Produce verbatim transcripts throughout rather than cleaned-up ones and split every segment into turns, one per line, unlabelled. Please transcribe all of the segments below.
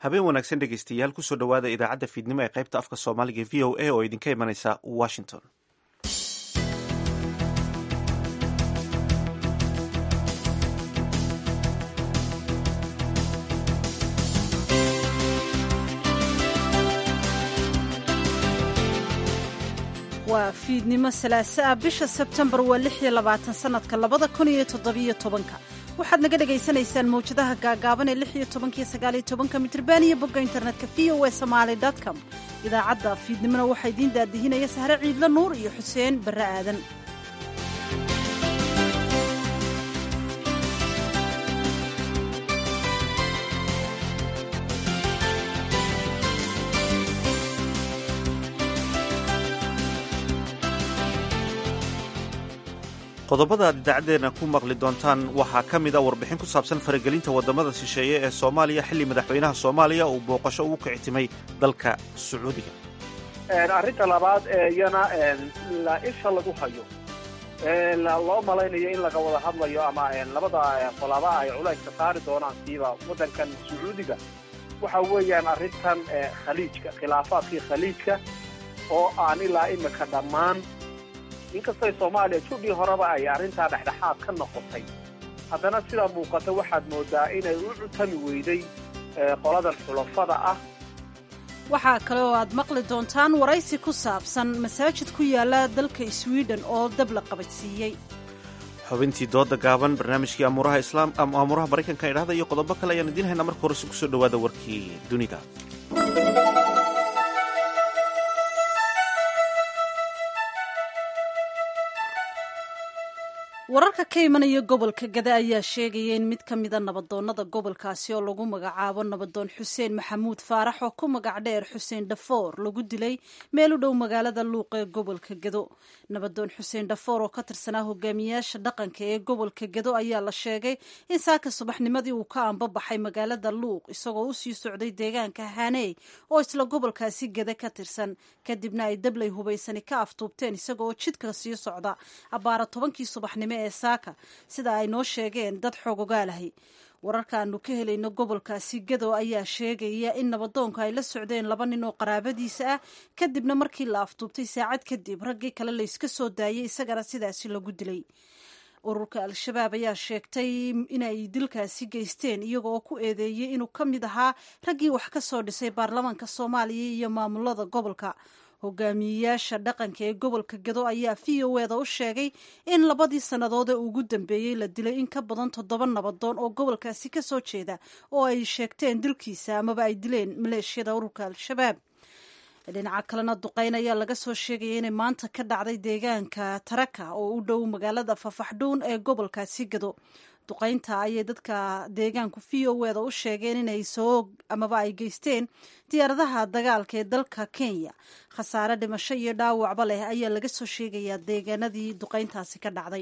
habeen wanaagsan dhegaystayaal kusoo dhowaada idaacadda fiidnimo ee qaybta afka soomaaliga v o a oo idinka imanaysa washington.
waa fiidnimo salaaso ah bisha sebtembar waa lix iyo labaatan sanadka labada kun iyo toddobiyo tobanka waxaad naga dhagaysanaysaan mawjadaha gaagaaban ee lix iyo tobanka iyo sagaal iyo tobanka mitriban iyo bogga internetka v o a somaali dot com idaacadda fiidnimona waxaa idiin daadihinaya sahre ciidla nuur iyo xuseen barre aadan.
qodobada aad idaacaddeena ku maqli doontaan waxaa ka mid a warbixin ku saabsan faragelinta waddamada shisheeye ee soomaaliya xilli madaxweynaha soomaaliya uu booqasho ugu kicitimay dalka sacuudiga.
arrinta labaad ee iyana la isha lagu hayo loo malaynayo in laga wada hadlayo ama labada qolaba ay culayska saari doonaan siiba waddankan sacuudiga waxa weeyaan arrintan khaliijka khilaafaadkii khaliijka oo aan ilaa imika dhammaan inkastay soomaaliya judhii horeba ay arrintaa dhexdhexaad ka noqotay haddana sidaa muuqata waxaad moodaa inay u cutami weyday qoladan xulafada ah.
waxaa kale oo aad maqli doontaan waraysi ku saabsan masaajid ku yaala dalka sweden oo dab la qabadsiiyey,
xubintii dooda gaaban, barnaamijkii amuuraha islaam ama amuuraha maraykanka idhahda iyo qodobo kale ayaan idiin haynaa. marka horese kusoo dhowaada warkii dunida.
wararka ka imanaya gobolka gada ayaa sheegaya in mid ka mida nabadoonnada gobolkaasi oo lagu magacaabo nabadoon xuseen maxamuud faarax oo ku magac dheer xuseen dhafoor lagu dilay meel u dhow magaalada luuq ee gobolka gado. nabadoon xuseen dhafoor oo ka tirsanaa hogaamiyaasha dhaqanka ee gobolka gado ayaa la sheegay in saaka subaxnimadii uu ka ambabaxay magaalada luuq isagoo usii socday deegaanka haneey oo isla gobolkaasi gada ka tirsan, kadibna ay dablay hubaysani ka aftuubteen isagaoo jidka sii socda abbaara tobankii subaxnimo ee saaka, sida ay noo sheegeen dad xoog ogaalahay. wararkaanu ka helayno gobolkaasi gado ayaa sheegaya in nabadoonka ay la socdeen laba nin oo qaraabadiisa ah, kadibna markii la aftuubtay saacad kadib raggii kale layska soo daayay isagana sidaasi lagu dilay. ururka al-shabaab ayaa sheegtay inay dilkaasi geysteen iyaga oo ku eedeeyey inuu ka mid ahaa raggii wax ka soo dhisay baarlamaanka soomaaliya iyo maamulada gobolka. hogaamiyeyaasha dhaqanka ee gobolka gado ayaa v o eda u sheegay in labadii sannadood ee ugu dambeeyey la dilay in ka badan toddoba nabadoon oo gobolkaasi ka soo jeeda oo ay sheegteen dilkiisa amaba ay dileen maleeshiyada ururka al-shabaab. dhinaca kalena duqeyn ayaa laga soo sheegaya inay maanta ka dhacday deegaanka taraka oo u dhow magaalada fafaxdhuun ee gobolkaasi gado. duqeynta ayay dadka deegaanku v o eda u sheegeen inay soo amaba ay geysteen diyaaradaha dagaalka ee dalka Kenya. khasaare dhimasho iyo dhaawacba leh ayaa laga soo sheegayaa deegaanadii duqeyntaasi ka dhacday.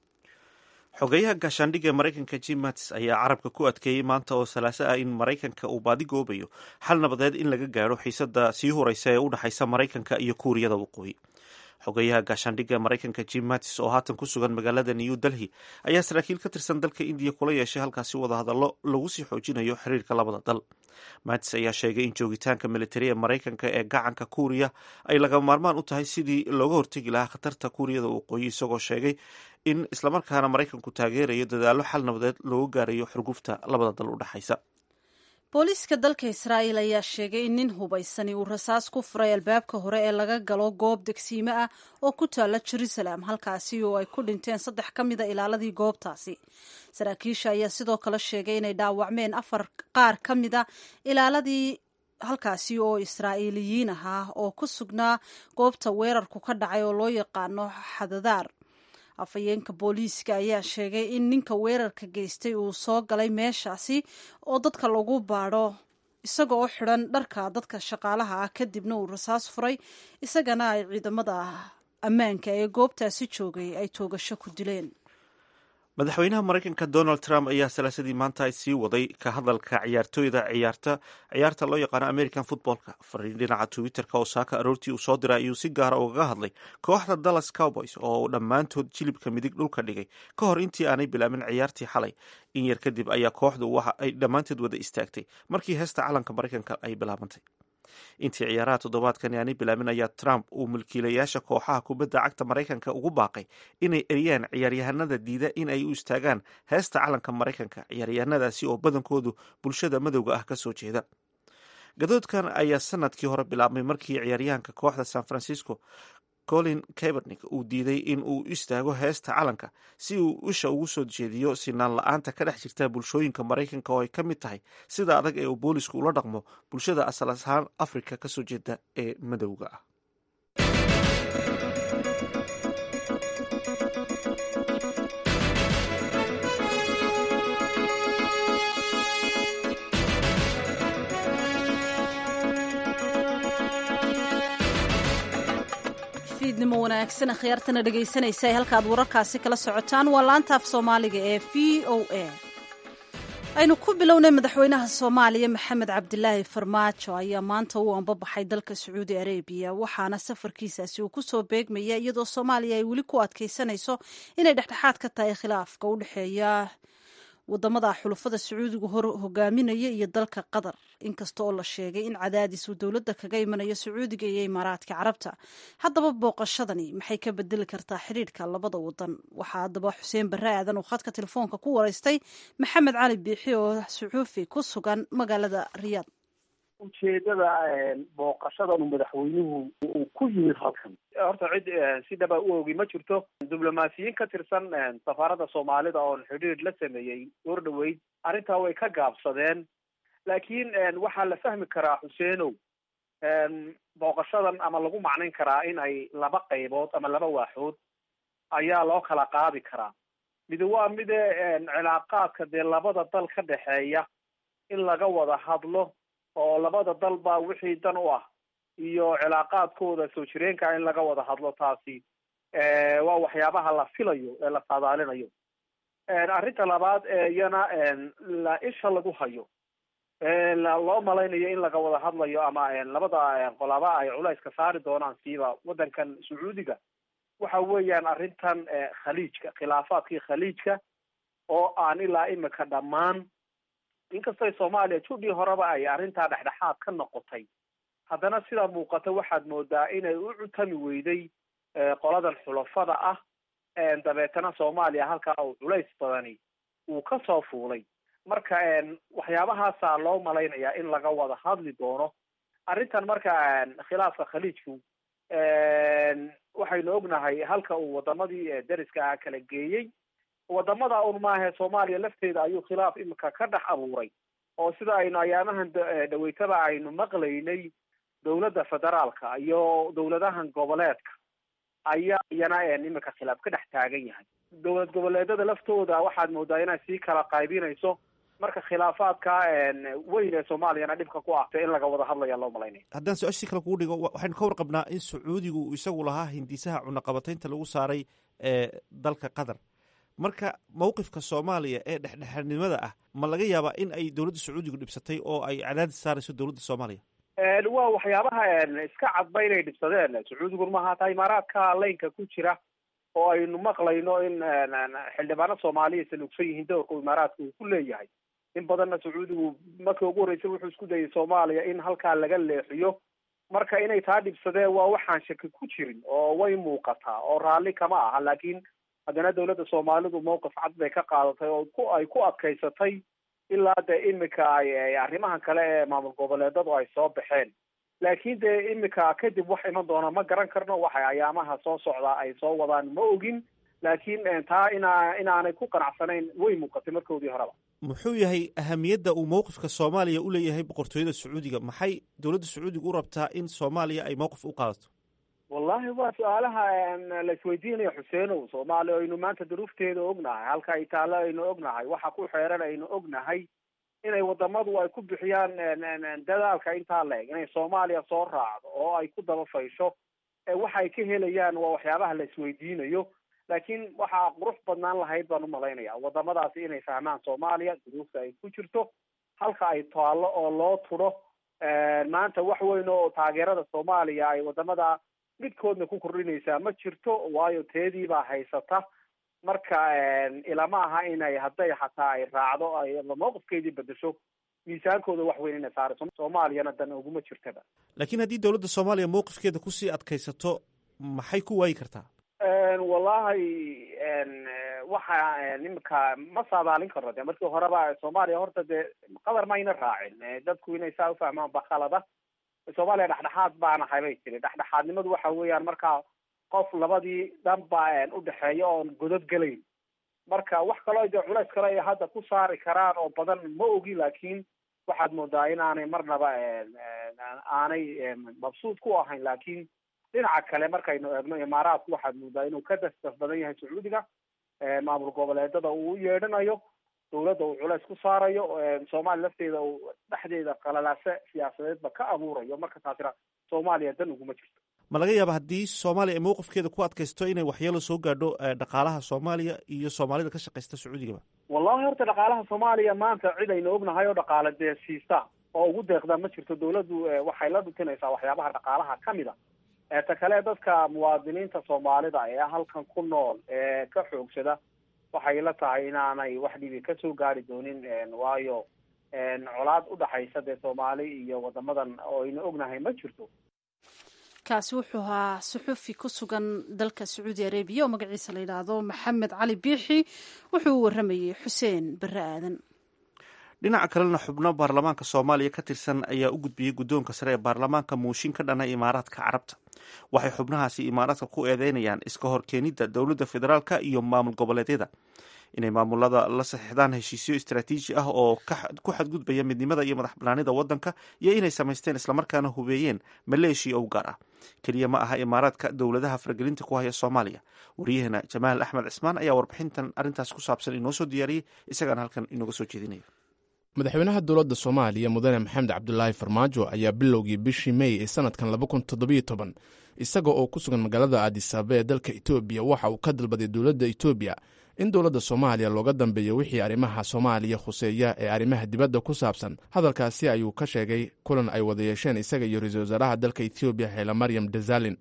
xogeyaha gaashaandhigga ee maraykanka Jim Mattis ayaa carabka ku adkeeyey maanta oo salaaso ah in maraykanka uu baadigoobayo xal nabadeed in laga gaadho xiisada sii horeysa ee u dhexaysa maraykanka iyo kuuriyada waqooyi. xogeyaha gaashaandhigga maraykanka Jim Mattis oo haatan ku sugan magaalada New Delhi ayaa saraakiil ka tirsan dalka Indiya kula yeeshay halkaasi wadahadallo lagu sii xoojinayo xiriirka labada dal. Mattis ayaa sheegay in joogitaanka militari ee maraykanka ee gacanka kuuriya ay lagama maarmaan u tahay sidii looga hortegi lahaa khatarta kuuriyada waqooyi, isagoo sheegay in islamarkaana maraykanku taageerayo dadaallo xal nabadeed loogu gaarayo xurgufta labada dal u dhexaysa.
booliiska dalka israa'iil ayaa sheegay in nin hubaysani uu rasaas ku furay albaabka hore ee laga galo goob degsiimo ah oo ku taalla jerusalem, halkaasi oo ay ku dhinteen saddex ka mida ilaaladii goobtaasi. saraakiisha ayaa sidoo kale sheegay inay dhaawacmeen afar qaar ka mida ilaaladii halkaasi oo israa'iiliyiin ahaa oo ku sugnaa goobta weerarku ka dhacay oo loo yaqaano xadadaar. afhayeenka booliiska ayaa sheegay in ninka weerarka geystay uu soo galay meeshaasi oo dadka lagu baadho isaga oo xidhan dharka dadka shaqaalaha ah, kadibna uu rasaas furay isagana ay ciidamada ammaanka ee goobtaasi joogay ay toogasho ku dileen.
madaxweynaha maraykanka donald trump ayaa salaasadii maanta ay sii waday ka hadalka ciyaartooyda ciyaarta ciyaarta loo yaqaano american footballka. fariin dhinaca twitterka oo saaka aroortii uu soo diray ayuu si gaara ugaga hadlay kooxda dallas cowboys oo dhammaantood jilibka midig dhulka dhigay ka hor intii aanay bilaabin ciyaartii xalay. in yar kadib ayaa kooxdu waxa ay dhammaanteed wada istaagtay markii heesta calanka maraykanka ay bilaabantay. intii ciyaaraha toddobaadkan aanay bilaabin ayaa Trump uu mulkiilayaasha kooxaha kubadda cagta Maraykanka ugu baaqay inay eriyaan ciyaaryahanada diida in ay u istaagaan heesta calanka Maraykanka, ciyaaryahanadaasi oo badankoodu bulshada madowga ah ka soo jeeda. gadoodkan ayaa sanadkii hore bilaabmay markii ciyaaryahanka kooxda San Francisco Colin Kaepernick uu diiday in uu istaago heesta calanka si uu isha ugu soo jeediyo sinaan la-aanta ka dhex jirta bulshooyinka Maraykanka oo ay ka mid tahay sida adag ee uu boolisku ula dhaqmo bulshada asal ahaan Afrika ka soo jeeda ee madowga ah.
fiidnimo wanaagsan akhyaartana dhegaysanaysa ee halkaad wararkaasi kala socotaan waa laanta af soomaaliga ee v o a. aynu ku bilownay madaxweynaha soomaaliya maxamed cabdilaahi farmaajo ayaa maanta u ambabaxay dalka sacuudi arabiya, waxaana safarkiisaasi uu ku soo beegmaya iyadoo soomaaliya ay weli ku adkaysanayso inay dhexdhexaad ka tahay khilaafka u dhexeeya wadamada xulufada sacuudigu hor hogaaminaya iyo dalka qatar, inkasta oo la sheegay in cadaadis uu dowladda kaga imanayo sacuudiga iyo imaaraadka carabta. haddaba booqashadani maxay ka bedeli kartaa xidhiidhka labada wadan? waxaa haddaba xuseen barre aadan uu khadka telefoonka ku waraystay maxamed cali biixi oo suxuufi ku sugan magaalada riyaad.
ujeedada booqashadan madaxweynuhu uu ku yimid halkan horta cid si dhaba u ogi ma jirto. diblomaasiyiin ka tirsan safaaradda soomaalida oon xidhiidh la sameeyey door dhaweyd arrintaa way ka gaabsadeen, laakiin waxaa la fahmi karaa xuseenow booqashadan ama lagu macnayn karaa in ay laba qaybood ama laba waaxood ayaa loo kala qaadi karaa. mid waa mide cilaaqaadka dee labada dal ka dhexeeya in laga wada hadlo oo labada dal baa wixii dan u ah iyo cilaaqaadkooda soo jireenka in laga wada hadlo. taasi waa waxyaabaha la filayo ee la saadaalinayo. arrinta labaad iyana la isha lagu hayo loo malaynayo in laga wada hadlayo ama labada qolaba ay culayska saari doonaan siiba wadankan sacuudiga waxa weeyaan arrintan khaliijka, khilaafaadkii khaliijka oo aan ilaa imika dhammaan, inkastoo Soomaaliya judii horeba ay arrintaa dhexdhexaad ka noqotay, haddana sida muuqata waxaad moodaa inay u cutami weyday qoladan xulafada ah. dabeetana Soomaaliya halkaa uu culays badani uu ka soo fuulay. marka waxyaabahaasaa loo malaynayaa in laga wada hadli doono arrintan. marka khilaafka khaliijku waxaynu ognahay halka uu wadamadii dariska ah kala geeyey. wadamada un maahe Soomaaliya lafteeda ayuu khilaaf imika ka dhex abuuray, oo sida aynu ayaamahan dhaweytaba aynu maqlaynay dowladda federaalka iyo dowladahan goboleedka ayaa iyana imika khilaaf ka dhex taagan yahay. dowlad goboleedada laftooda waxaad moodaa inay sii kala qaybinayso. marka khilaafaadka weyn ee Soomaaliyana dhibka ku ah in laga wada hadlaya loo malaynaya.
haddaan su-aashii kale kugu dhigo, waxaynu ka warqabnaa in sacuudigu isagu lahaa hindisaha cunaqabataynta lagu saaray ee dalka qatar. marka mawqifka Soomaaliya ee dhexdhexaadnimada ah ma laga yaabaa in ay dowladda sacuudigu dhibsatay oo ay cadaadis saarayso dowladda Soomaaliya?
waa waxyaabaha iska cadba inay dhibsadeen. sacuudigu ma hata imaaraadka laynka ku jira oo aynu maqlayno in xildhibaano Soomaaliya salugsan yihiin doorka imaaraadku uu ku leeyahay. in badanna sacuudigu markii ugu horreysay wuxuu isku dayay Soomaaliya in halkaa laga leexiyo. marka inay taa dhibsadeen waa waxaan shaki ku jirin oo way muuqataa oo raalli kama aha. laakiin haddana dowladda Soomaalidu mowqif cad bay ka qaadatay oo ku ay ku adkaysatay ilaa dee imika ay arrimahan kale ee maamul goboleedadu ay soo baxeen. laakiin dee imika kadib wax iman doona ma garan karno. waxay ayaamaha soo socdaa ay soo wadaan ma ogin, laakiin taa inaa inaanay ku qanacsanayn way muuqatay markoodii horeba.
muxuu yahay ahamiyadda uu mowqifka Soomaaliya u leeyahay boqortooyada Sacuudiga? maxay dowladda Sacuudiga u rabtaa in Soomaaliya ay mowqif u qaadato?
wallahi waa su-aalaha la isweydiinayo xuseenow. Soomaaliya aynu maanta duruufteeda ognahay, halka ay taalo aynu ognahay, waxa ku xeeran aynu ognahay, inay wadamadu ay ku bixiyaan dadaalka intaa la eg inay Soomaaliya soo raacdo oo ay ku daba faysho. waxay ka helayaan waa waxyaabaha la isweydiinayo. laakiin waxaa qurux badnaan lahayd baan umalaynaya wadamadaasi inay fahmaan soomaaliya duruufta ay ku jirto halka ay taallo oo loo turo maanta wax weyn oo taageerada soomaaliya ay wadamada midkoodna ku kordhinaysaa ma jirto waayo teediibaa haysata marka ilama aha inay hadday xataa ay raacdo ay mawqifkeedii bedesho miisaankooda wax weyn inay saarayso soomaaliyana dan uguma jirtaba
laakiin haddii dawladda soomaaliya mawqifkeeda kusii adkaysato maxay ku waayi kartaa
wallahi waxa nimanka ma saadaalin karno de markii horeba soomaaliya horta dee qadar mayna raacin dadku inay saa ufahmaan ba khalada soomaaliya dhexdhexaad baan ahay bay tiri dhexdhexaadnimadu waxa weeyaan markaa qof labadii dhanba udhexeeya oon godod gelayn marka wax kaloo de culays kale ay hadda ku saari karaan oo badan ma ogi laakiin waxaad moodaa inaanay marnaba aanay mabsuud ku ahayn laakiin dhinaca kale markaynu eegno imaaraadku waxaad moodaa inuu ka dasdaf badan yahay sacuudiga maamul goboleedada uu u yeedhanayo dawladda uu culays ku saarayo soomaaliya lafteeda uu dhexdeeda qalalaase siyaasadeedba ka abuurayo marka taasina soomaaliya dan uguma jirto
ma laga yaaba haddii soomaaliya ay mawqifkeeda ku adkaysto inay waxyeelo soo gaadho dhaqaalaha soomaaliya iyo soomaalida ka shaqaysta sacuudigaba
wallahi horta dhaqaalaha soomaaliya maanta cid aynu ognahay oo dhaqaale dee siista oo ugu deeqda ma jirto dawladdu waxay la dhutinaysaa waxyaabaha dhaqaalaha kamid a ta kale dadka muwaadiniinta soomaalida ee halkan ku nool ee ka xoogsada waxay la tahay inaanay wax dhibi kasoo gaari doonin waayo colaad udhaxaysa dee soomaali iyo wadamadan oo aynu ognahay ma jirto
kaasi wuxuu ahaa suxufi ku sugan dalka sacuudi arabiya oo magaciisa la yidhaahdo maxamed cali biixi wuxuu u waramayey xuseen bare aadan
dhinaca kalena xubno baarlamaanka soomaaliya ka tirsan ayaa u gudbiyey guddoonka sare ee baarlamaanka muushin ka dhana imaaraadka carabta waxay xubnahaasi imaaraadka ku eedeynayaan iska horkeenidda dowladda federaalka iyo maamul goboleedyada inay maamulada la saxiixdaan heshiisyo istaraatiiji ah oo ku xadgudbaya midnimada iyo madax banaanida waddanka iyo inay samaysteen islamarkaana hubeeyeen maleeshiya u gaar ah keliya ma aha imaaraadka dowladaha faragelinta ku haya soomaaliya wariyahana jamaal axmed cismaan ayaa warbixintan arrintaas ku saabsan inoo soo diyaariyey isagaana halkan inooga soo jeedinaya
madaxweynaha dowladda soomaaliya mudane maxamed cabdulaahi farmaajo ayaa bilowgii bishii mey ee sanadkan laba kun toddobiyo toban isaga oo ku sugan magaalada aadisaaba ee dalka etoobiya waxa uu ka dalbaday dowladda etoobiya in dowladda soomaaliya looga dambeeyo wixii arrimaha soomaaliya khuseeya ee arrimaha dibadda ku saabsan hadalkaasi ayuu ka sheegay kulan ay wada yeesheen isaga iyo ra-iisul wasaaraha dalka etoobiya hayla maryam desalin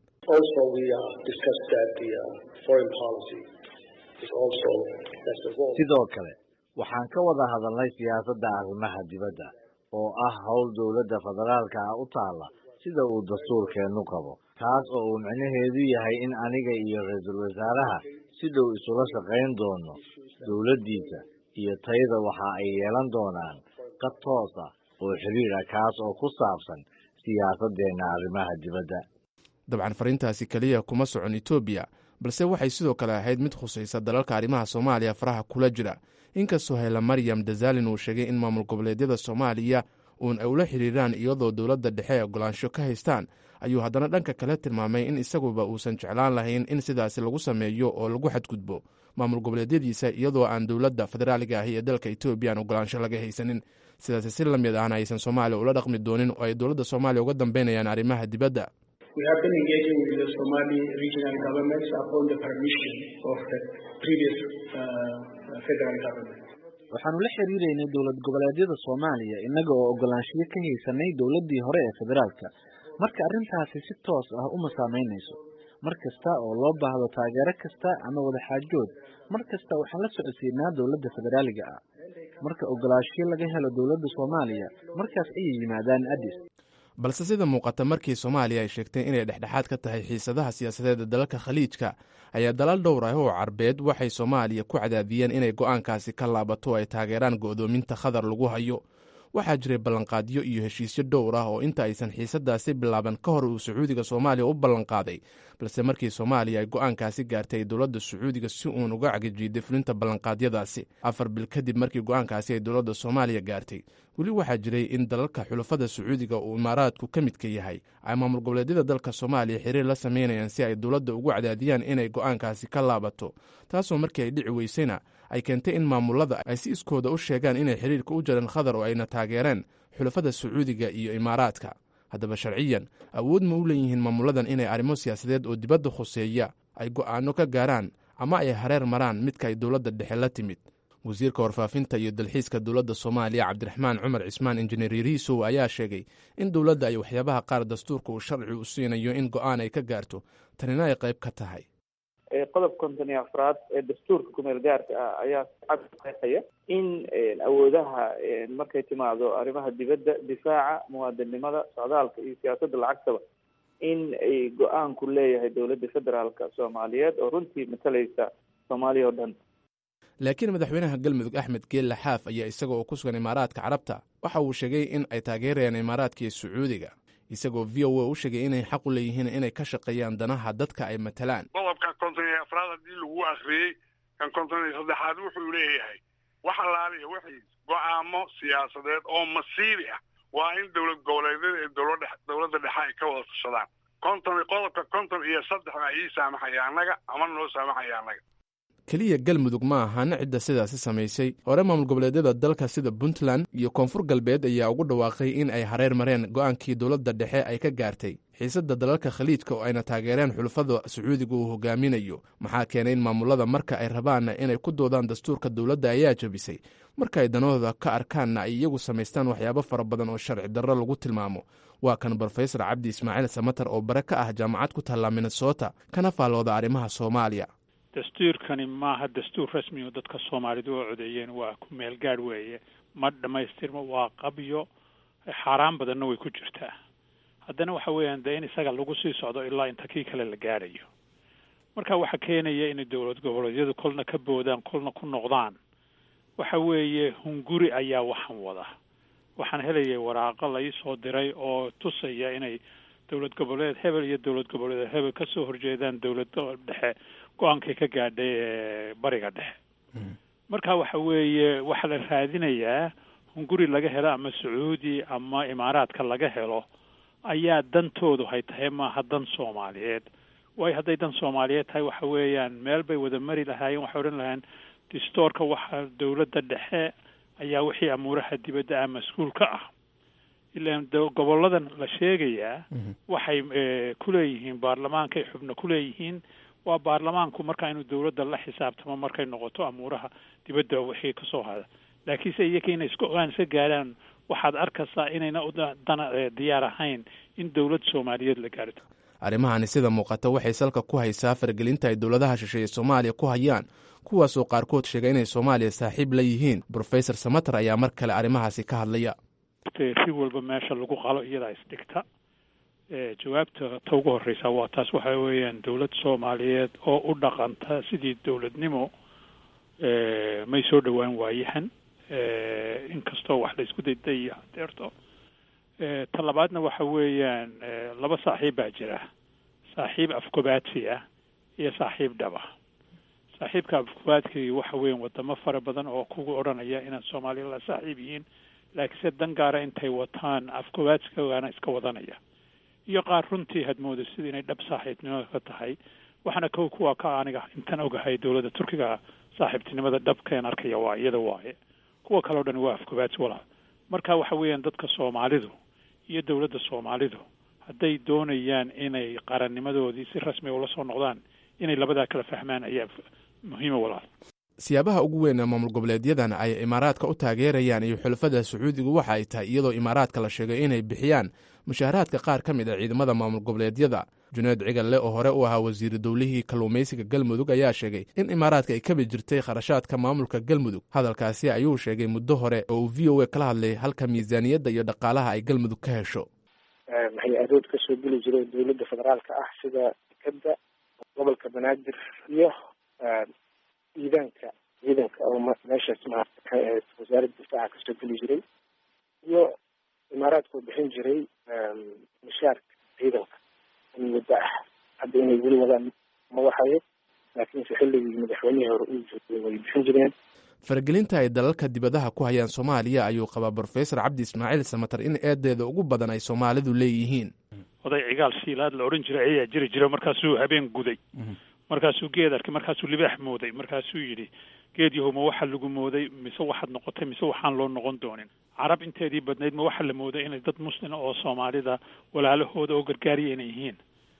sidoo kale waxaan ka wada hadalnay siyaasadda arrimaha dibadda oo ah howl dowladda federaalka ah u taalla sida uu dastuurkeennu qabo taas oo uu micnaheedu yahay in aniga iyo ra-iisul wasaaraha si dhow isula shaqayn doono dowladdiisa iyo tayada waxa ay yeelan doonaan qad toos ah oo xiriir ah kaas oo ku saabsan siyaasadeenna arrimaha dibadda
dabcan fariintaasi keliya kuma socon etoobiya balse waxay sidoo kale ahayd mid khusaysa dalalka arrimaha soomaaliya faraha kula jira inkastoo hayla maryam desalin uu sheegay in maamul goboleedyada soomaaliya uun ay ula xiriiraan iyadoo dowladda dhexe ee ogolaansho ka haystaan ayuu haddana dhanka kale tilmaamay in isaguba uusan jeclaan lahayn in sidaasi lagu sameeyo oo lagu xadgudbo maamul goboleedyadiisa iyadoo aan dowladda federaaliga ahi ee dalka etoobiya aan ogolaansho laga haysanin sidaasi si lamid ahna aysan soomaaliya ula dhaqmi doonin oo ay dowladda soomaaliya uga dambeynayaan arrimaha dibadda
waxaanu la xiriiraynay dowlad goboleedyada soomaaliya innaga oo ogolaanshiyo ka haysanay dowladdii hore ee federaalka marka arrintaasi si toos ah uma saamaynayso mar kasta oo loo baahdo taageero kasta ama wadaxaajood mar kasta waxaan la socodsiinaa dowladda federaaliga ah marka ogolaanshiyo laga helo dowladda soomaaliya markaas ayay yimaadaan addis
balse sida muuqata markii soomaaliya ay sheegtay inay dhexdhexaad ka tahay xiisadaha siyaasadeed ee dalalka khaliijka ayaa dalal dhowr ah oo carbeed waxay soomaaliya ku cadaadiyeen inay go'aankaasi ka laabato oo ay taageeraan go'doominta khadar lagu hayo waxaa jiray ballanqaadyo iyo heshiisyo dhowr ah oo inta aysan xiisadaasi bilaaban ka hor uu sacuudiga soomaaliya u ballanqaaday balse markii soomaaliya ay go'aankaasi gaartay dowladda sacuudiga si uun uga cagajiiday fulinta ballanqaadyadaasi afar bil kadib markii go'aankaasi ay dowladda soomaaliya gaartay weli waxaa jiray in dalalka xulafada sacuudiga uu imaaraadku ka midka yahay ay maamul goboleedyada dalka soomaaliya xiriir la samaynayaan si ay dowladda ugu cadaadiyaan inay go'aankaasi ka laabato taasoo markii ay dhici weysayna ay keentay in maamulada ay si iskooda u sheegaan inay xiriirka u jareen khadar oo ayna taageereen xulafada sacuudiga iyo imaaraadka haddaba sharciyan awood ma u leeyihiin maamuladan inay arrimo siyaasadeed oo dibadda khuseeya ay go'aano ka gaaraan ama ay hareer maraan midka ay dowladda dhexe la timid. wasiirka warfaafinta iyo dalxiiska dowladda soomaaliya cabdiraxmaan cumar cismaan injineer yariisow ayaa sheegay in dowladda ay waxyaabaha qaar dastuurka uu sharci u siinayo in go-aan ay ka gaarto tanina ay qayb ka tahay.
qodob konton iyo afraad ee dastuurka kumeel gaarka ah ayaa xaqaya in awoodaha markay timaado arrimaha dibadda, difaaca, muwaadinimada, socdaalka iyo siyaasadda lacagtaba in ay go-aanku leeyahay dowladda federaalka soomaaliyeed oo runtii matalaysa soomaaliya oo dhan.
laakiin madaxweynaha galmudug axmed geelle xaaf ayaa isaga oo ku sugan imaaraadka carabta waxa uu sheegay in ay taageerayaan imaaraadka iyo sacuudiga, isagoo v o a u sheegay inay xaq u leeyihiin inay ka shaqeeyaan danaha dadka ay matalaan.
qodobka konton iyo afraad haddii lagu akhriyey kan konton iyo saddexaad wuxuu leeyahay wax allaaliya wixii go-aamo siyaasadeed oo masiiri ah waa in dowlad goboleedyada ee dowlad dowladda dhexe ay ka wada tashadaan. konton qodobka konton iyo saddexna ii saamaxaya annaga ama noo saamaxaya annaga.
keliya galmudug ma ahan cidda sidaasi samaysay. hore maamul goboleedyada dalka sida puntland iyo koonfur galbeed ayaa ugu dhawaaqay in ay hareer mareen go-aankii dowladda dhexe ay ka gaartay xiisadda dalalka khaliijka oo ayna taageereen xulafada sacuudiga uu hogaaminayo. maxaa keenay in maamulada marka ay rabaanna inay ku doodaan dastuurka dowladda ayaa jabisay, marka ay danahooda ka arkaanna ay iyagu samaystaan waxyaabo fara badan oo sharci darro lagu tilmaamo. waa kan brofesor cabdi ismaaciil samatar oo bare ka ah jaamacad ku taalla minnesota kana faallooda arrimaha soomaaliya.
dastuurkani maaha dastuur rasmi oo dadka soomaalidu oo codeeyeen, waa ku meel gaadh weeye, ma dhammaystirmo, waa qabyo, xaaraan badanna way ku jirtaa. haddana waxa weeyaan dee in isaga lagu sii socdo ilaa inta kii kale la gaadhayo. marka waxa keenaya inay dowlad goboleedyadu kolna ka boodaan kolna ku noqdaan waxa weeye hunguri ayaa waxan wada. waxaan helayay waraaqo la ii soo diray oo tusaya inay dowlad goboleed hebel iyo dowlad goboleed hebel ka soo horjeedaan dowlad dhexe go-aankay ka gaadhay ee bariga dhexe. marka waxa weeye waxa la raadinayaa hunguri laga helo ama sacuudi ama imaaraadka laga helo ayaa dantoodu hay tahay maaha dan soomaaliyeed. waayo hadday dan soomaaliyeed tahay waxa weeyaan meel bay wada mari lahaayeen, waxay odhan lahayn distoorka waxa dowladda dhexe ayaa wixii amuuraha dibadda ah mas-uul ka ah. ilaan goboladan la sheegayaa waxay ku leeyihiin baarlamaankay xubno ku leeyihiin. waa baarlamaanku markaa inuu dowladda la xisaabtamo markay noqoto amuuraha dibadda wixii ka soo hada. laakiinse iyaka inay isku ogaan iska gaaraan waxaad arkaysaa inayna dana diyaar ahayn in dowlad soomaaliyeed la gaarto.
arrimahani sida muuqata waxay salka ku haysaa faragelinta ay dowladaha shisheeye soomaaliya ku hayaan, kuwaasoo qaarkood sheegay inay soomaaliya saaxiib la yihiin. brofesor samater ayaa mar kale arrimahaasi ka hadlaya.
si walba meesha lagu qalo iyadaa isdhigta. jawaabta ta ugu horreysa waa taas waxa weeyaan dowlad soomaaliyeed oo u dhaqanta sidii dowladnimo may soo dhowaan waayahan inkastoo wax la isku dayday iyo hadeerto. ta labaadna waxa weeyaan laba saaxiib baa jira, saaxiib afgobaadsi ah iyo saaxiib dhaba. saaxiibka afgobaadkii waxa weeyaan wadamo fara badan oo kugu odhanaya inaan soomaaliya la saaxiib yihiin, laakiinse dan gaara intay wataan afgobaadsigaana iska wadanaya. iyo qaar runtii had mooda sida inay dhab saaxiibnimada ka tahay. waxaana kow kuwa ka aniga intan ogahay dowladda turkiga saaxiibtinimada dhabkeen arkaya waa iyada waaye. kuwa kaleo dhan waa afgobaadsi walaal. marka waxa weeyaan dadka soomaalidu iyo dowladda soomaalidu hadday doonayaan inay qarannimadoodii si rasmi ula soo noqdaan inay labadaa kala fahmaan ayaa muhiima walaal.
siyaabaha ugu weyn ee maamul goboleedyadan ay imaaraadka u taageerayaan iyo xulafada sacuudigu waxa ay tahay iyadoo imaaraadka la sheegay inay bixiyaan mushaaharaadka qaar ka mid a ciidamada maamul goboleedyada. juneed cigalle oo hore u ahaa wasiiru dowlihii kalluumaysiga galmudug ayaa sheegay in imaaraadka ay kabi jirtay kharashaadka maamulka galmudug. hadalkaasi ayuu sheegay muddo hore oo uu v o a kala hadlay halka miisaaniyadda iyo dhaqaalaha ay galmudug ka hesho.
maxay adood ka soo geli jiray dowladda federaalka ah sida dekeda gobolka banaadir iyo ciidanka ciidanka oo meeshaas maarata wasaaradda difaaca kasoo geli jiray iyo imaaraadku bixin jiray mushaarka ciidanka in muddo ah. hadda inay weli wadaan ma waxayo, laakiinse xilligii madaxweynihii hore uu joogay way bixin jireen.
faragelinta ay dalalka dibadaha ku hayaan soomaaliya ayuu qabaa brofesor cabdi ismaaciil samater in eedeeda ugu badan ay soomaalidu leeyihiin.
oday cigaal shiilaad la odhan jiray ayaa jiri jira, markaasuu habeen guday, markaasuu geed arkay, markaasuu libaax mooday, markaasuu yidhi geed yahow ma waxa lagu mooday mise waxaad noqotay mise waxaan loo noqon doonin. carab inteedii badnayd ma waxa la mooday inay dad muslima oo soomaalida walaalahooda oo gargaariya inay yihiin.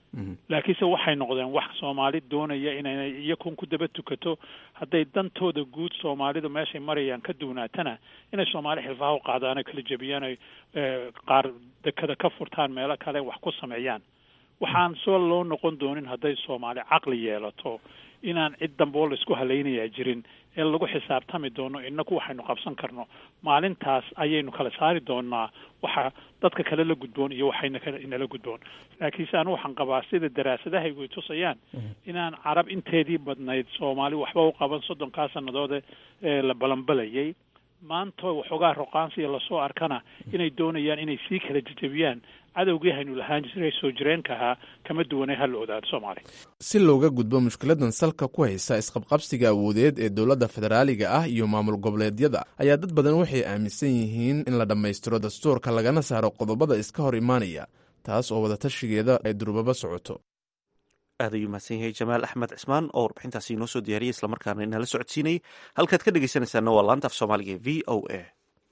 laakiinse waxay noqdeen wax soomaali doonaya inay iyakun ku daba tukato hadday dantooda guud soomaalidu meeshay marayaan ka duwanaatana inay soomaali xilfaha u qaadaan ay kala jebiyaan ay qaar dekada ka furtaan meelo kale wax ku sameeyaan waxaan soo loo noqon doonin hadday soomaali caqli yeelato inaan cid dambe oo laisku halaynayaa jirin ee lagu xisaabtami doono inaku waxaynu qabsan karno maalintaas ayaynu kala saari doonaa waxa dadka kale la gudboon iyo waxayna kale inala gudboon laakiinse anu waxaan qabaa sida daraasadahaygu ay tusayaan inaan carab inteedii badnayd soomaali waxba u qaban soddonkaa sannadood ee la balanbalayay maanta waxoogaa roqaansiya lasoo arkana inay doonayaan inay sii kala jejebiyaan cadowgii haynu lahaan jiray soo jireenka ahaa kama duwanay ha la odaado soomaaliya
si looga gudbo mushkiladan salka ku haysa isqabqabsiga awoodeed ee dowladda federaaliga ah iyo maamul goboleedyada ayaa dad badan waxay aaminsan yihiin in la dhammaystiro dastuurka lagana saaro qodobada iska hor imaanaya taas oo wadatashigeeda ay durubaba socoto
aad ayuu mahadsan yahay jamaal axmed cismaan oo warbixintaasi inoo soo diyaariyay islamarkaana inala socodsiinayay halkaad ka dhegeysanaysaana waa laanta af soomaaliga e v o a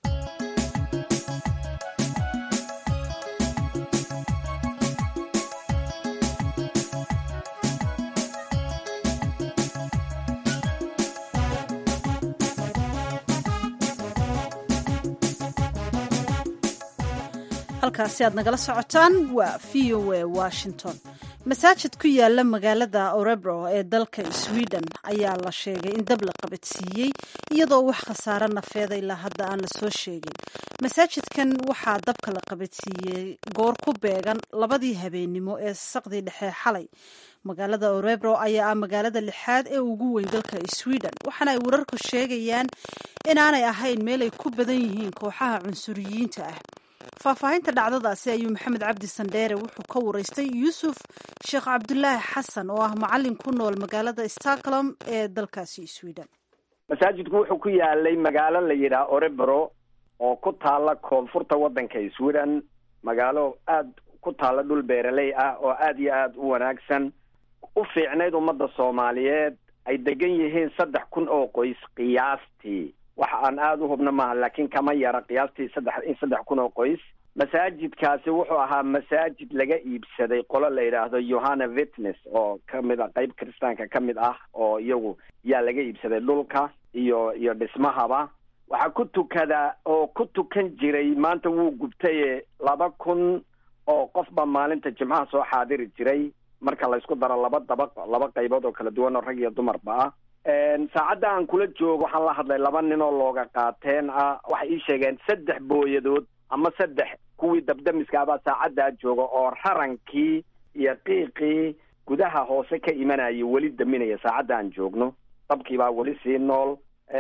halkaasi aad nagala socotaan waa v o a washington masaajid ku yaala magaalada orebro ee dalka sweden ayaa la sheegay in dab la qabadsiiyey iyadoo wax khasaare nafeeda ilaa hadda aan la soo sheegin masaajidkan waxaa dabka la qabadsiiyey goor ku beegan labadii habeennimo ee saqdii dhexe xalay magaalada orebro ayaa ah magaalada lixaad ee ugu weyn dalka sweden waxaana ay wararku sheegayaan inaanay ahayn meel ay ku badan yihiin kooxaha cunsuriyiinta ah faahfaahinta dhacdadaasi ayuu maxamed cabdi sandheere wuxuu ka waraystay yuusuf sheekh cabdulaahi xasan oo ah macalin ku nool magaalada stockholm ee dalkaasi sweden
masaajidku wuxuu ku yaalay magaalo la yidhaha orebro oo ku taala koonfurta waddanka sweden magaalo aada ku taala dhul beeraley ah oo aada iyo aada u wanaagsan u fiicnayd ummadda soomaaliyeed ay degan yihiin saddex kun oo qoys qiyaastii waxa aan aada u hubno maaha laakiin kama yara qiyaastii saddex in saddex kun oo qoys masaajidkaasi wuxuu ahaa masaajid laga iibsaday qolo la yidhaahdo yohana vitness oo kamid a qayb kiristaanka ka mid ah oo iyagu yaa laga iibsaday dhulka iyo iyo dhismahaba waxaa ku tukada oo ku tukan jiray maanta wuu gubtaye laba kun oo qofba maalinta jimcaha soo xaadiri jiray marka laysku daro laba dabaq laba qaybood oo kala duwan oo rag iyo dumarba ah saacadda aan kula joogo waxaan la hadlay laba nin oo looga qaateen ah waxay ii sheegeen saddex booyadood ama saddex kuwii dabdamiska abaa saacaddaa jooga oo rarankii iyo qiiqii gudaha hoose ka imanayay weli daminaya saacadda aan joogno dabkii baa weli sii nool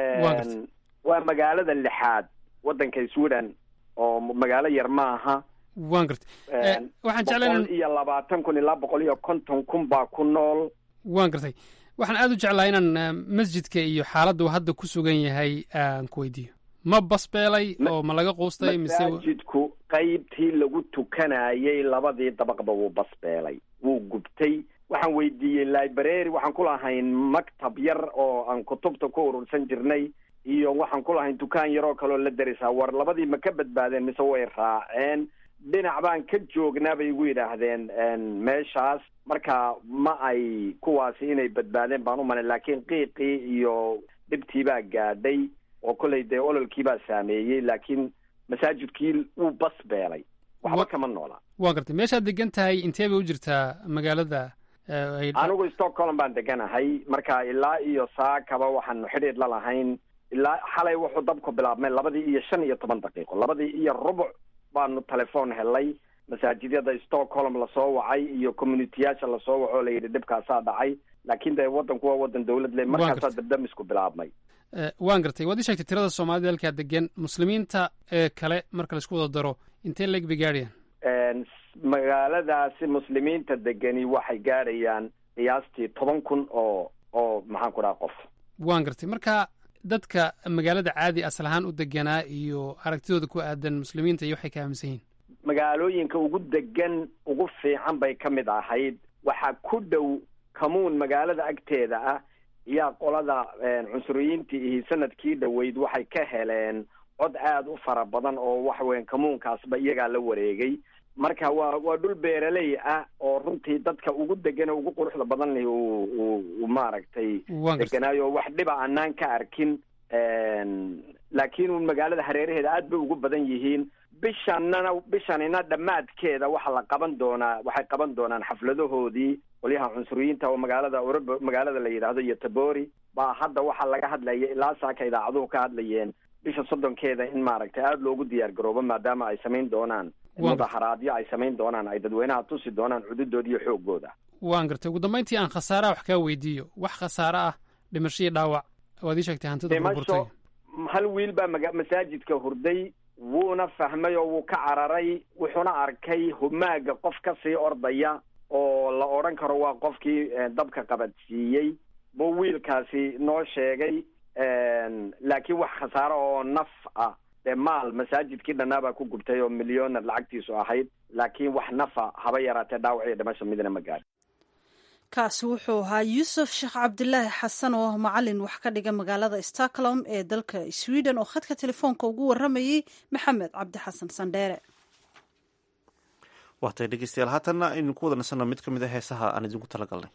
waa magaalada lixaad waddanka sweden oo magaalo yar maaha
waan gartay waxaan jeclayn
boqol iyo labaatan kun ilaa boqol iyo konton kun baa ku nool
waan gartay waxaan aada u jeclaa inaan masjidka iyo xaaladda uu hadda ku sugan yahay aan ku weydiiyo ma basbeelay oo ma laga quustay mise
masaajidku qaybtii lagu tukanayay labadii dabaqba wuu basbeelay wuu gubtay waxaan weydiiyey library waxaan ku lahayn maktab yar oo aan kutubta ku urursan jirnay iyo waxaan ku lahayn dukaan yaroo kaloo la darisaa war labadii ma ka badbaadeen mise way raaceen dhinac baan ka joognaa bay igu yidhaahdeen meeshaas marka ma ay kuwaasi inay badbaadeen baan u malay laakiin qiiqii iyo dhibtii baa gaadhay oo kollay dee ololkii baa saameeyey laakiin masaajidkii wuu basbeelay waxba kama noolaa
waan gartay meeshaad degan tahay intee bay u jirtaa magaalada
anigu stockholm baan deganahay marka ilaa iyo saakaba waxaanu xidhiir la lahayn ilaa xalay wuxuu dabku bilaabmay labadii iyo shan iyo toban daqiiqo labadii iyo rubuc baanu telefoon helay masaajidyada stockholm lasoo wacay iyo communitiyaasha lasoo waco la yidhi dhibkaasaa dhacay laakiin dee waddanku waa waddan dawlad le markaasaa dabdamisku bilaabmay
waan gartay waad ii sheegtay tirada soomaalida halkaa degan muslimiinta ee kale marka laisku wada daro intee leeg bay gaadhayaan
magaaladaasi muslimiinta degani waxay gaadhayaan qiyaastii toban kun oo oo maxaan ku dhaha qof
waan gartay marka dadka magaalada caadi asal ahaan u deganaa iyo aragtidooda ku aadan muslimiinta iyo waxay ka aaminsan yihiin
magaalooyinka ugu degan ugu fiican bay ka mid ahayd waxaa ku dhow kamuun magaalada agteeda ah iyaa qolada cunsuriyiintii iyo sanadkii dhoweyd waxay ka heleen cod aada u fara badan oo waxa weyan kamuunkaasba iyagaa la wareegay marka waa waa dhul beeraley ah oo runtii dadka ugu degan ugu quruxda badan leh uu uu maaragtay deganaayo wax dhiba aanaan ka arkin laakiin un magaalada hareeraheeda aad bay ugu badan yihiin bishanana bishanina dhammaadkeeda waxa la qaban doonaa waxay qaban doonaan xafladahoodii qolyaha cunsuriyiinta oo magaalada Orebo magaalada la yidhaahdo iyo Tabori baa hadda waxaa laga hadlaya ilaa saaka idaacaduhu ka hadlayeen bisha soddonkeeda in maaragtay aada loogu diyaar garoobo maadaama ay samayn doonaan mudaharaadyo ay samayn doonaan ay dadweynaha tusi doonaan cududooda iyo xoogooda.
waan gartay ugu dambeyntii aan khasaaraha wax kaa weydiiyo wax khasaare ah dhimasho iyo dhaawac waad ii sheegtay hantida burburtay
hal wiil baa masaajidka hurday wuuna fahmay oo wuu ka cararay wuxuuna arkay humaaga qof ka sii ordaya oo la odhan karo waa qofkii dabka qabadsiiyey buu wiilkaasi noo sheegay laakiin wax khasaaro oo naf ah dee maal masaajidkii dhannaabaa ku gubtay oo milyoonar lacagtiisu ahayd laakiin wax nafa haba yaraatee dhaawac iyo dhimasho midna ma gaadhin.
kaasi wuxuu ahaa yuusuf sheekh cabdilaahi xasan oo macalin wax ka dhiga magaalada stockholm ee dalka sweden oo khadka telefoonka ugu waramayey maxamed cabdi xasan sandheere.
waatay dhegeystayaal haatanna aynu ku wada nasanno mid ka mid a heesaha aan idinku talagalnay.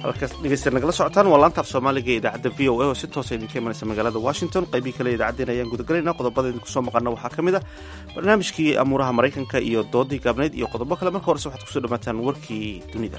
halkaas dhegeystayaal nagala socotaan waa laanta af soomaaliga ee idaacadda v o a oo si toosa idinka imanaysa magaalada washington qaybii kale idaacaddeena ayaan gudagalaynaa qodobada idinku soo maqana waxaa ka mid ah barnaamijkii amuuraha maraykanka iyo doodii gaabnayd iyo qodobo kale. marka horese waxaad kusoo dhawaataan warkii dunida.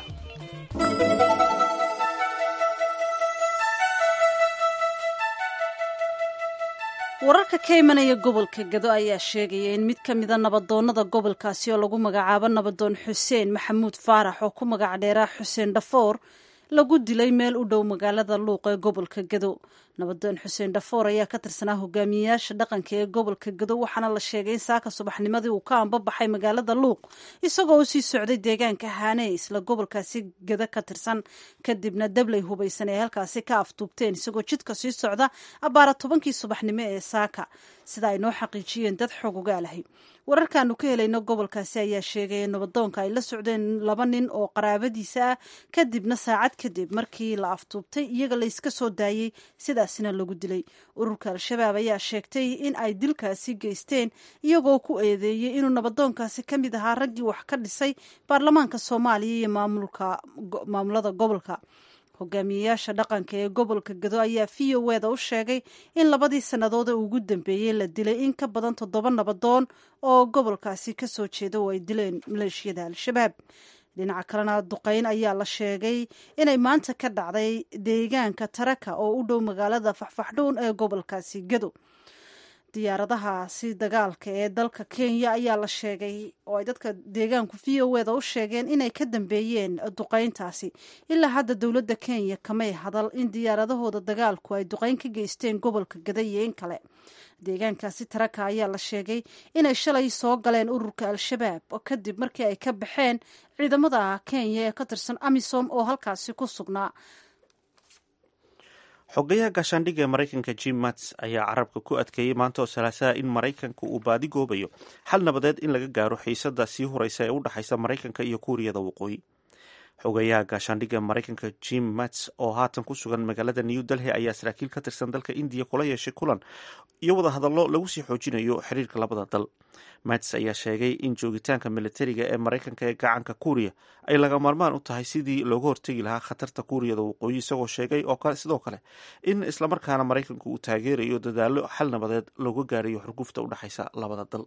wararka ka imanaya gobolka gado ayaa sheegaya in mid ka mida nabadoonnada gobolkaasi oo lagu magacaabo nabadoon xuseen maxamuud faarax oo ku magac dheeraa xuseen dhafoor lagu dilay meel u dhow magaalada luuq ee gobolka gado. nabadoon xuseen dhafoor ayaa ka tirsanaa hogaamiyeyaasha dhaqanka ee gobolka gado, waxaana la sheegay in saaka subaxnimadii uu ka ambabaxay magaalada luuq isagoo u sii socday deegaanka haane isla gobolkaasi gado ka tirsan, kadibna dablay hubaysan ee halkaasi ka afduubteen isagoo jidka sii socda abbaara tobankii subaxnimo ee saaka, sida ay noo xaqiijiyeen dad xog ogaalahay. wararkaanu ka helayno gobolkaasi ayaa sheegay in nabadoonka ay la socdeen laba nin oo qaraabadiisa ah, kadibna saacad kadib markii la afduubtay iyaga la iska soo daayey, sidaasina lagu dilay. ururka al-shabaab ayaa sheegtay in ay dilkaasi geysteen iyagoo ku eedeeyey inuu nabadoonkaasi ka mid ahaa raggii wax ka dhisay baarlamaanka soomaaliya iyo maamulada gobolka. hogaamiyeyaasha dhaqanka ee gobolka gado ayaa v o eda u sheegay in labadii sannadood ee ugu dambeeyey la dilay in ka badan toddoba nabadoon oo gobolkaasi ka soo jeeda oo ay dileen maleeshiyada al-shabaab. dhinaca kalena duqeyn ayaa la sheegay inay maanta ka dhacday deegaanka taraka oo u dhow magaalada faxfaxdhuun ee gobolkaasi gado. diyaaradahaasi dagaalka ee dalka kenya ayaa la sheegay oo ay dadka deegaanku v o eda u sheegeen inay ka dambeeyeen duqeyntaasi. ilaa hadda dowladda kenya kamay hadal in diyaaradahooda dagaalku ay duqeyn ka geysteen gobolka gada iyo in kale. deegaankaasi taraka ayaa la sheegay inay shalay soo galeen ururka al-shabaab oo kadib markii ay ka baxeen ciidamada kenya ee ka tirsan amisom oo halkaasi ku sugnaa.
xogayaha gaashaandhigga ee maraykanka jim mattis ayaa carabka ku adkeeyey maanta oo salaasaha in maraykanka uu baadi goobayo xal nabadeed in laga gaaro xiisada sii horeysa ee u dhexaysa maraykanka iyo kuuriyada waqooyi. xogayaha gaashaandhigga maraykanka jim mattis oo haatan ku sugan magaalada new delhi ayaa saraakiil ka tirsan dalka indiya kula yeeshay kulan iyo wada hadallo lagu sii xoojinayo xiriirka labada dal. mattis ayaa sheegay in joogitaanka militariga ee maraykanka ee gacanka kuuriya ay laga maarmaan u tahay sidii looga hortegi lahaa khatarta kuuriyada waqooyi, isagoo sheegay oo sidoo kale in islamarkaana maraykanku uu taageerayo dadaallo xal nabadeed looga gaarayo xurgufta u dhexaysa labada dal.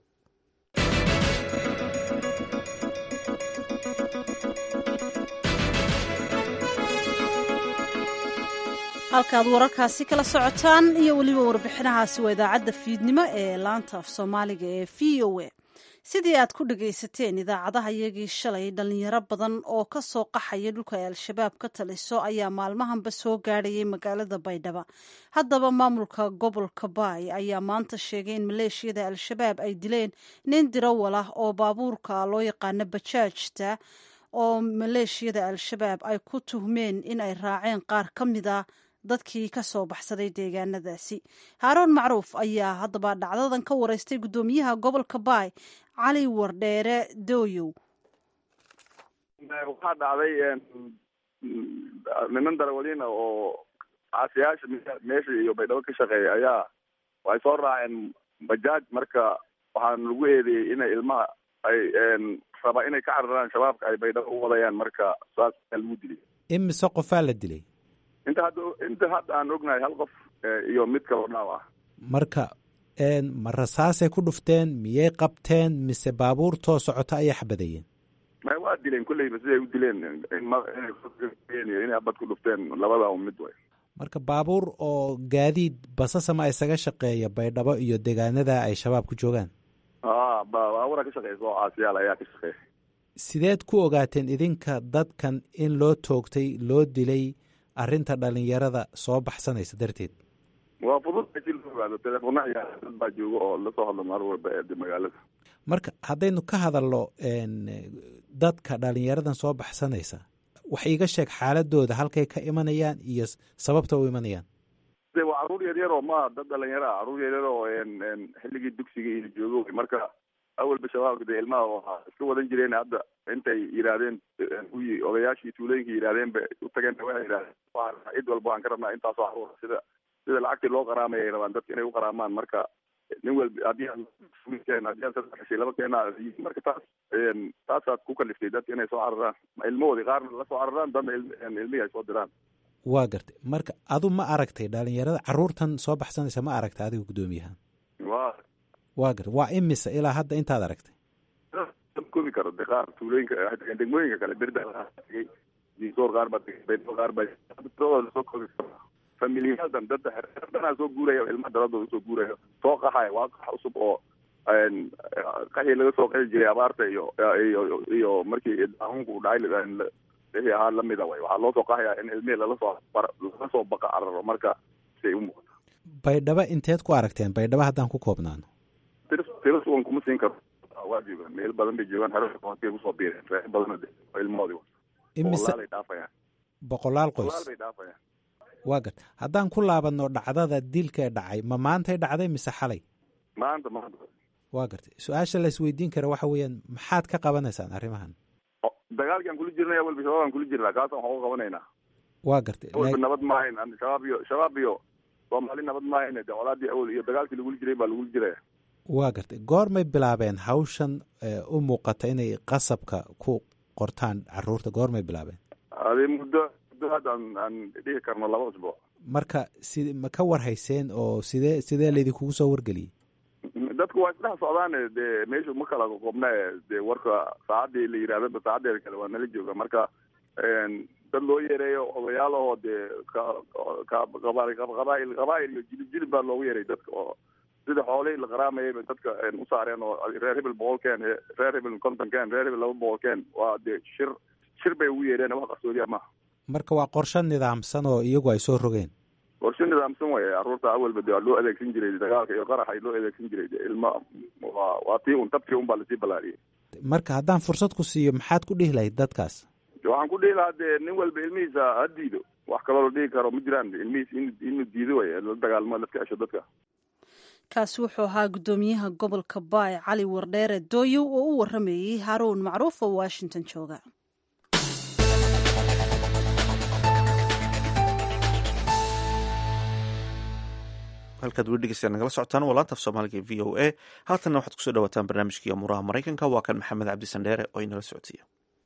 halkaad wararkaasi kala socotaan iyo weliba warbixinahaasi waa idaacadda fiidnimo ee laanta af soomaaliga ee v o a. sidii aad ku dhagaysateen idaacadaha iyagii shalay, dhalinyaro badan oo ka soo qaxaya dhulka ay al-shabaab ka taliso ayaa maalmahanba soo gaadhayay magaalada baydhabo. haddaba maamulka gobolka baay ayaa maanta sheegay in maleeshiyada al-shabaab ay dileen nin dirawal ah oo baabuurka loo yaqaano bajaajta oo maleeshiyada al-shabaab ay ku tuhmeen in ay raaceen qaar ka mid a dadkii ka soo baxsaday deegaanadaasi. haaroon macruuf ayaa haddaba dhacdadan ka wareystay guddoomiyaha gobolka baay cali wardheere dooyow.
waxaa dhacday niman darawaliina oo caasiyaasha meesha iyo baydhabo ka shaqeeya ayaa ay soo raaceen bajaaj, marka waxaan lagu eedeeyey inay ilmaha ay rabaa inay ka cararaan shabaabka ay baydhabo u wadayaan, marka saas lagu dilay.
imise qofaa la dilay?
inta hadda inta hadda aan ognahay hal qof iyo mid kaloo dhaaw ah.
marka ma rasaasay ku dhufteen, miyay qabteen, mise baabuur too socota ayay xabadayeen?
may waa dileen kulleyba siday u dileen inay abad ku dhufteen, labada un mid way.
marka baabuur oo gaadiid basasama isaga shaqeeya baydhabo iyo deegaanada ay shabaab ku joogaan?
a baabuura ka shaqeysa oo caasiyaal ayaa ka shaqeeya.
sideed ku ogaateen idinka dadkan in loo toogtay, loo dilay arrinta dhalinyarada soo baxsanaysa darteed?
waa fudud si loo ogaado, telefoona ayaa dad baa jooga oo lasoo hadlo mar walba ee magaalada.
marka haddaynu ka hadalno dadka dhalinyaradan soo baxsanaysa, wax iiga sheeg xaaladooda, halkay ka imanayaan iyo sababta u imanayaan.
de waa caruur yar yar oo ma dad dhalinyaro ah, caruur yar yar oo xilligii dugsiga iyo joogo, marka awalba shabaabka dee ilmaha waxaa iska wadan jireen. hadda intay yidhaahdeen kuwii odayaashii tuulooyinka yidhahdeen bay u tageen, waxay yidhahdeen cid walba waan ka rabnaa intaasoo caruur, sida sida lacagtii loo qaraamay ay rabaan dadka inay u qaraamaan, marka nin walba haddii aan haddii aan saddex dhashay laba keena marka taas taasaad ku kaliftay dadka inay soo cararaan ilmahoodii qaarna la soo cararaan dadna ilmihii ay soo diraan.
waa gartay marka adu ma aragtay dhalinyarada carruurtan soo baxsanaysa ma aragtay adiga guddoomiyahan?
waa
waa gartay waa imise ilaa hadda intaad aragtay?
koobi karo de qaar tuulooyinka degmooyinka kale berda tegay diisoor qaar baa tegay beydoo qaar baa soo koobi karo familiyaaldan dadda xerdhanaa soo guuraya ilmaha daladooda usoo guuraya soo qaxaya waa qax cusub oo qaxii laga soo qaxi jiray abaarta iyo iyo iyo markii daahunku dhacay wixii ahaa lamida way waxaa loo soo qaxayaa in ilmihii lala soo lala soo baqa cararo marka say u muuqata.
baydhabo inteed ku aragteen baydhabo haddaan ku koobnaano?
tiris tiris uan kuma siin karo waa joogaan meel badan bay joogaan harkay kusoo biireen reer badan ilmahoodii
imise
boqolaal ay dhaafayaan
boqolaal qoys
boqolaal bay dhaafayaan.
waa garta haddaan ku laabano dhacdada dilka ee dhacay ma maantay dhacday mise xalay?
maanta maanta
waa gartay su-aasha la isweydiin kara waxa weeyaan maxaad ka qabanaysaan arrimahan?
dagaalkiaan kula jirnay walba shabaabaan kula jirnaa kaasaan waxaan uga qabanaynaa.
waa gartay
walba nabad maahayn shabaab iyo shabaab iyo soomaali nabad maahayn de colaadii awal iyo dagaalkii lagula jiray baa lagula jiraya.
waa gartay goormay bilaabeen hawshan u muuqata inay qasabka ku qortaan carruurta goormay bilaabeen?
adi muddo muddo hadda aan aan dhihi karno laba usbuuc.
marka si ma ka warhayseen oo sidee sidee laydinkugu soo wargeliyey?
dadku waa isdhex socdaane dee meeshu ma kala qoobna dee warka saacadii la yidhahdaba saacadeeda kale waa nala jooga marka dad loo yeereeyo odayaalahoo dee qabail qabaa'il iyo jilib jilib baa loogu yeeray dadka oo sida xoolihii la qaraamayay bay dadka u saareen oo reer hebel boqolkeen reer hebel kontonkeen reer hebel laba boqolkeen waa dee shir shir bay ugu yeereen wax qarsoodiya maaha.
marka waa qorshe nidaamsan oo iyagu ay soo rogeen?
qorshe nidaamsan way carruurta awalba de waa loo adeegsan jiray dagaalka iyo qaraxa loo adeegsan jiray de ilma waa waa tii un tabkii un baa lasii balaariyey.
marka haddaan fursad ku siiyo maxaad ku dhihi lahayd dadkaas?
waxaan ku dhihi lahaa dee nin walba ilmihiisa ha diido wax kaloo la dhihi karo ma jiraan ilmihiis in inuu diido way la dagaalmo la kicesho dadka.
kaasi wuxuu ahaa guddoomiyaha gobolka baay cali wardheere dooyow oo u waramayey haruun macruuf oo washington jooga.
halkaad weli dhegeystayaa nagala socotaan waa laanta af soomaaliga v o a haatanna waxaad kusoo dhawaataan barnaamijkii amuuraha maraykanka waa kan maxamed cabdi sandheere oo inala socodsiiya.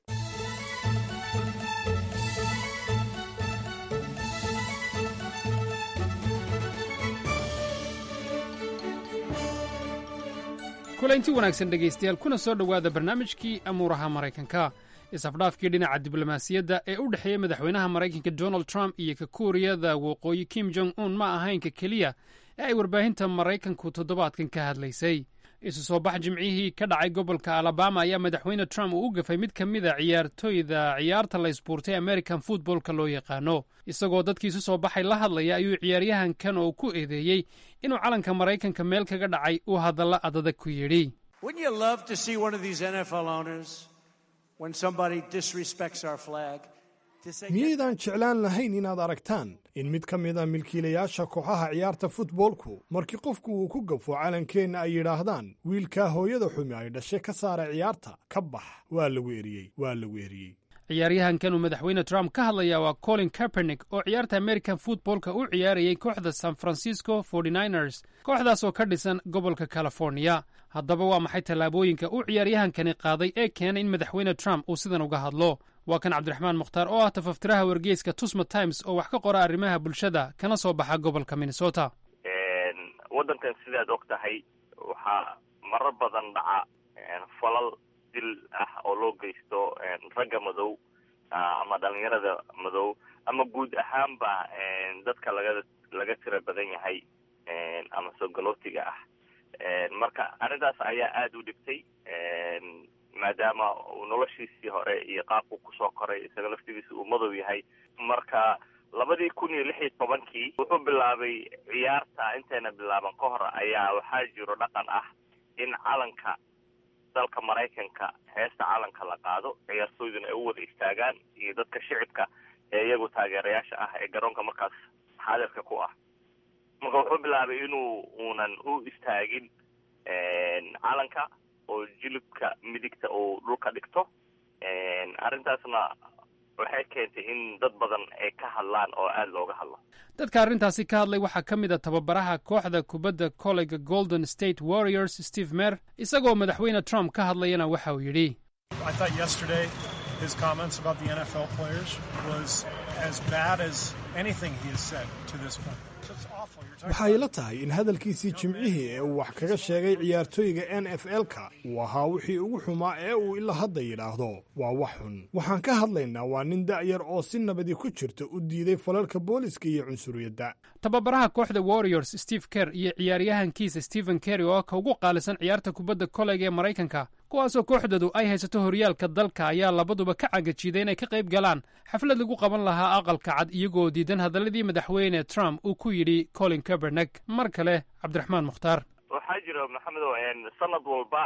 kulanti wanaagsan dhegaystayaal kuna soo dhowaada barnaamijkii amuuraha maraykanka. is-afdhaafkii dhinaca diblomaasiyadda ee u dhexeeya madaxweynaha maraykanka donald trump iyo ka kuuriyada waqooyi kim jong un ma ahaynka keliya ee ay warbaahinta maraykanku toddobaadkan ka hadlaysay. isu soo bax jimcihii ka dhacay gobolka alabama ayaa madaxweyne trump uu u gafay mid ka mida ciyaartooyda ciyaarta la isbuurtay american footballka loo yaqaano. isagoo dadkii isu soo baxay la hadlaya ayuu ciyaaryahankan oo ku eedeeyey inuu calanka maraykanka meel kaga dhacay uu hadalla adadag ku yidhi.
miyaydaan jeclaan lahayn inaad aragtaan in mid ka mid a milkiilayaasha kooxaha ciyaarta futboolku markii qofku uu ku gafo calankeenna ay yidhaahdaan wiilkaa hooyada xumi ay dhashay ka saara ciyaarta ka bax waa lagu eriyey waa lagu eriyey.
ciyaaryahankan uu madaxweyne trump ka hadlayaa waa colin kaepernick oo ciyaarta american footballka u ciyaarayay kooxda san francisco forty-niners kooxdaas oo ka dhisan gobolka californiya. haddaba waa maxay tallaabooyinka uu ciyaaryahankani qaaday ee keenay in madaxweyne trump uu sidan uga hadlo? waa kan cabdiraxmaan mukhtaar oo ah tafaftiraha wargeyska tusma times oo wax ka qora arrimaha bulshada kana soo baxa gobolka minnesota.
waddankan sidaad og tahay waxaa marar badan dhaca falal dil ah oo loo geysto ragga madow ama dhalinyarada madow ama guud ahaanba dadka laga laga tira badan yahay ama soo galootiga ah. marka arrintaas ayaa aada u dhibtay maadaama uu noloshiisii hore iyo qaabku kusoo koray isaga laftigiisa uu madow yahay. marka labadii kun iyo lix iyo tobankii wuxuu bilaabay ciyaarta intayna bilaaban ka hor ayaa waxaa jiro dhaqan ah in calanka dalka maraykanka heesta calanka la qaado ciyaartooyduna ay u wada istaagaan iyo dadka shicibka ee iyagu taageerayaasha ah ee garoonka markaas xaadirka ku ah. marka wuxuu bilaabay inuu uunan u istaagin calanka oo jilibka midigta uu dhulka dhigto. arrintaasna waxay keentay in dad badan ay ka hadlaan oo aada looga hadlo
dadka arrintaasi ka hadlay waxaa ka mid a tababaraha kooxda kubadda koleyga golden state warriors steve mer isagoo madaxweyne trump ka hadlayana waxa uu yidhi
his comments about the N F L players was as bad as anything he has said to this point.
waxay la tahay in hadalkiisii jimcihii ee uu wax kaga sheegay ciyaartooyga N F L-ka uu ahaa wixii ugu xumaa ee uu ilaa hadda yidhaahdo waa wax xun waxaan ka hadlaynaa waa nin da'yar oo si nabadi ku jirta u diiday falalka booliska iyo cunsuriyadda
tababaraha kooxda warriors steve kerr iyo ciyaaryahankiisa stephen kerry oo ka ugu qaalisan ciyaarta kubadda koleyga ee maraykanka kuwaasoo kooxdoodu ay haysato horyaalka dalka ayaa labaduba ka cagajiiday inay ka qayb galaan xaflad lagu qaban lahaa aqalka cad iyagoo diidan hadalladii madaxweyne trump uu ku yidhi colin kaepernick mar kale cabdiraxmaan mukhtaar
waxaa jira maxamedow sanad walba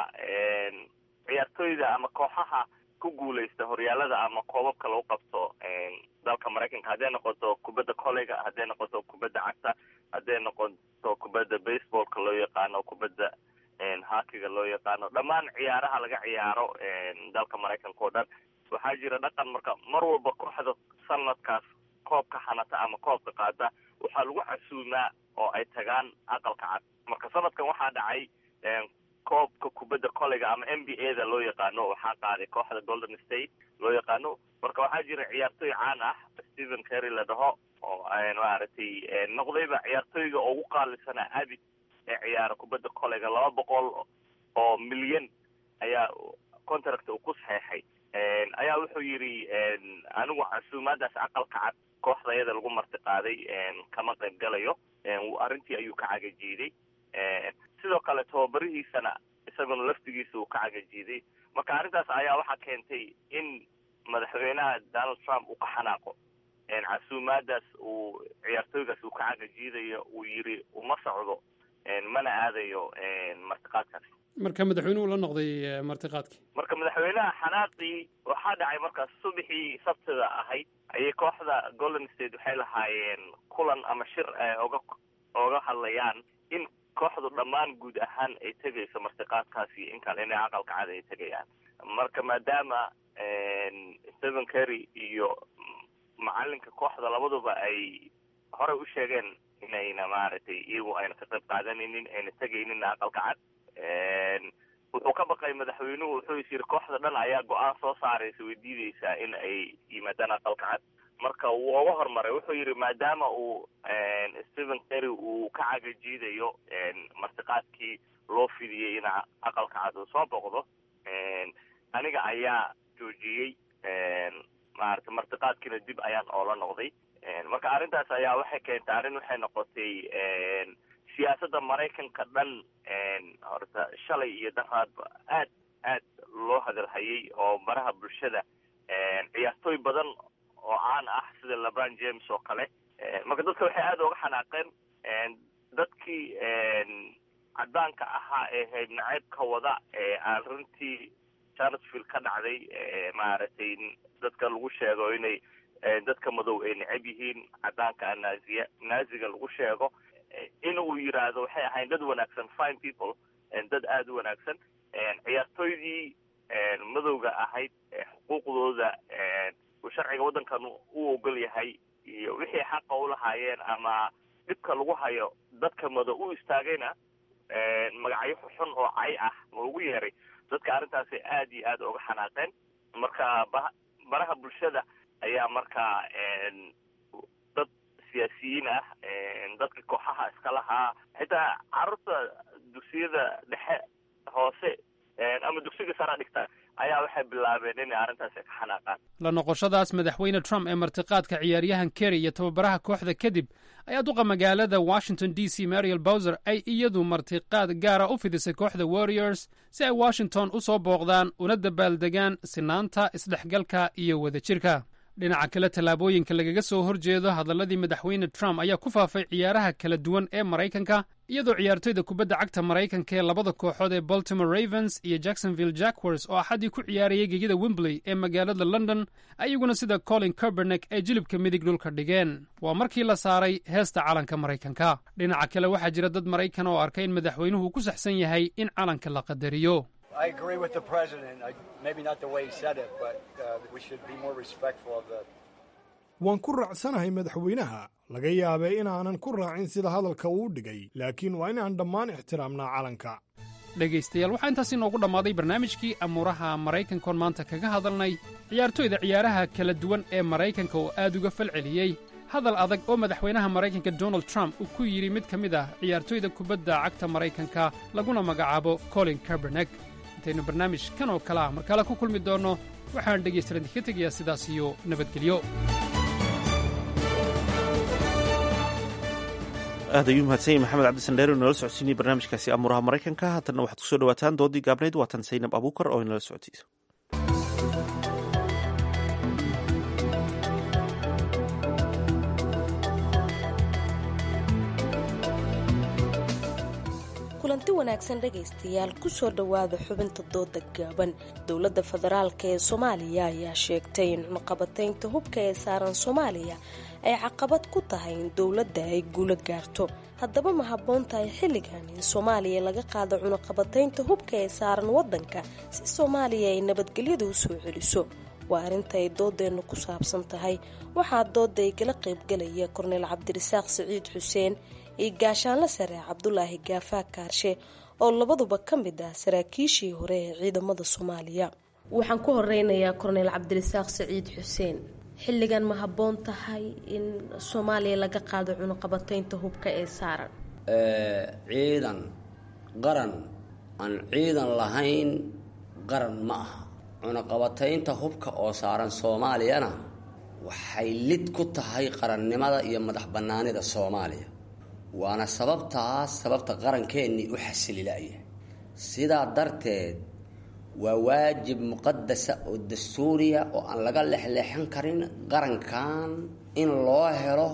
ciyaartooyda ama kooxaha ku guulaysta horyaalada ama koobabka lagu qabto dalka maraykanka hadday noqoto kubadda koleyga hadday noqoto kubadda cagta hadday noqoto kubadda baseballka loo yaqaano kubadda hakiga loo yaqaano dhammaan ciyaaraha laga ciyaaro dalka maraykanka oo dhan waxaa jira dhaqan marka mar walba kooxda sanadkaas koobka xanata ama koobka qaada waxaa lagu casuumaa oo ay tagaan aqalka cad marka sanadkan waxaa dhacay koobka kubadda koleyga ama n b a da loo yaqaano waxaa qaaday kooxda golden state loo yaqaano marka waxaa jira ciyaartooy caan ah stephen kerry la dhaho oo maaragtay noqdayba ciyaartooyga ugu qaalisana abid ee ciyaara kubadda koleyga laba boqol oo milyan ayaa contract uu ku saxeexay ayaa wuxuu yidhi anigu casuumaadaas aqalka cad kooxdayada lagu marti qaaday kama qayb galayo arrintii ayuu ka cagajiiday sidoo kale tababarihiisana isaguna laftigiisa uu ka cagajiiday marka arrintaas ayaa waxaa keentay in madaxweynaha donald trump uu ka xanaaqo casuumaadaas uu ciyaartooygaas uu ka cagajiidayo uu yidhi uma socdo mana aadayo martiqaadkaas
marka madaxweynuhu la noqday martiqaadkii
marka madaxweynaha xanaaqii waxaa dhacay markaas subaxii sabtida ahayd ayay kooxda golden state waxay lahaayeen kulan ama shir oga oga hadlayaan in kooxdu dhammaan guud ahaan ay tegayso martiqaadkaasi in kale inay aqalka cad ay tegayaan marka maadaama stephen kerry iyo macalinka kooxda labaduba ay horey u sheegeen inayna maaragtay iyagu ayna ka qayb qaadanaynin ayna tegaynin aqalka cad wuxuu ka baqay madaxweynuhu wuxuu is yiri kooxda dhan ayaa go-aan soo saaraysa way diideysaa in ay yimaadaan aqalka cad marka wuu uga hormaray wuxuu yidhi maadaama uu stephen kerry uu ka cagajiidayo martiqaadkii loo fidiyey in aqalka cad uu soo boqdo aniga ayaa joojiyey maarata martiqaadkiina dib ayaan oola noqday marka arrintaas ayaa waxay keentay arrin waxay noqotay siyaasadda maraykanka dhan horta shalay iyo daraadba aad aad loo hadalhayay oo baraha bulshada ciyaartooy badan oo caan ah sida lebron james oo kale marka dadka waxay aada uga xanaaqeen dadkii caddaanka ahaa ee hayb naceybka wada ee aan runtii charlottesville ka dhacday maaragtay dadka lagu sheego inay dadka madow ay necab yihiin caddaanka naaziya naaziga lagu sheego in uu yidhaahdo waxay ahayn dad wanaagsan fine people dad aada u wanaagsan ciyaartooydii madowga ahayd xuquuqdooda uu sharciga waddankan u ogol yahay iyo wixii xaqa u lahaayeen ama dhibka lagu hayo dadka madow u istaagayna magacyo xun oo cay ah loogu yeeray dadka arrintaasi aad iyo aad uga xanaaqeen marka baraha bulshada ayaa markaa dad siyaasiyiin ah dadka kooxaha iska lahaa xitaa carruurta dugsiyada dhexe hoose ama dugsiga sara dhigta ayaa waxay bilaabeen inay arrintaasi ka xanaaqaan
la noqoshadaas madaxweyne trump ee martiqaadka ciyaaryahan kerry iyo tababaraha kooxda kadib ayaa duqa magaalada washington d c mariel bowser ay iyadu martiqaad gaara u fidisay kooxda warriors si ay washington u soo booqdaan una dabaaldegaan sinaanta isdhexgalka iyo wadajirka dhinaca kale tallaabooyinka lagaga soo horjeedo hadalladii madaxweyne trump ayaa ku faafay ciyaaraha kala duwan ee maraykanka iyadoo ciyaartoyda kubadda cagta maraykanka ee labada kooxood ee baltimore ravens iyo jacksonville jaguars oo axaddii ku ciyaarayay gegida wembley ee magaalada london ayaguna sida colin kaepernick ay jilibka midig dhulka dhigeen waa markii la saaray heesta calanka maraykanka dhinaca kale waxaa jira dad maraykan oo arkay in madaxweynuhu ku saxsan yahay in calanka la qadariyo
I agree with the president. I, maybe not the way he said it, but uh, we should be more respectful of the.
waan ku raacsanahay madaxweynaha laga yaabay inaanan ku raacin sida hadalka uu dhigay laakiin waa inaan dhammaan ixtiraamnaa calanka
dhegaystayaal waxaa intaas inoogu dhammaaday barnaamijkii amuuraha maraykankoon maanta kaga hadalnay ciyaartoyda ciyaaraha kala duwan ee maraykanka oo aad uga falceliyey hadal adag oo madaxweynaha maraykanka donald trump uu ku yidhi mid ka mid ah ciyaartoyda kubadda cagta maraykanka laguna magacaabo colin kaepernick intaynu barnaamij kan oo kale ah mar kale ku kulmi doonno waxaan dhegaystayaal idinka tegayaa sidaas iyo nabadgelyo
aad ayuu mahadsan yahay maxamed cabdisandheer oo inala socodsiinayay barnaamijkaasi amuuraha maraykanka haatanna waxaad ku soo dhawaataan doodii gaabnayd waatan saynab abuukar oo inala socodsiisa
kulanti wanaagsan dhegaystayaal kusoo dhowaada xubinta dooda gaaban dowladda federaalka ee soomaaliya ayaa sheegtay in cunaqabataynta hubka ee saaran soomaaliya ay caqabad ku tahay in dowladda ay guulo gaarto haddaba ma habboon tahay xilligan in soomaaliya laga qaado cunaqabataynta hubka ee saaran waddanka si soomaaliya ay nabadgelyada u soo celiso waa arrinta ay doodeennu ku saabsan tahay waxaa doodda ay kala qaybgalaya korneyl cabdirasaaq siciid xuseen iyo gaashaanle sare cabdulaahi gaafaa kaarshe oo labaduba ka mid ah saraakiishii hore ee ciidamada soomaaliya waxaan ku horeynayaa korneyl cabdirasaaq siciid xuseen xilligan ma habboon tahay in soomaaliya laga qaado cunaqabataynta hubka ee saaran
ciidan qaran aan ciidan lahayn qaran ma aha cunaqabataynta hubka oo saaran soomaaliyana waxay lid ku tahay qarannimada iyo madax bannaanida soomaaliya waana sababtaas sababta qarankeenii u xasililaya sidaa darteed waa waajib muqadasa oo dastuuriya oo aan laga lexleexan karin qarankan in loo helo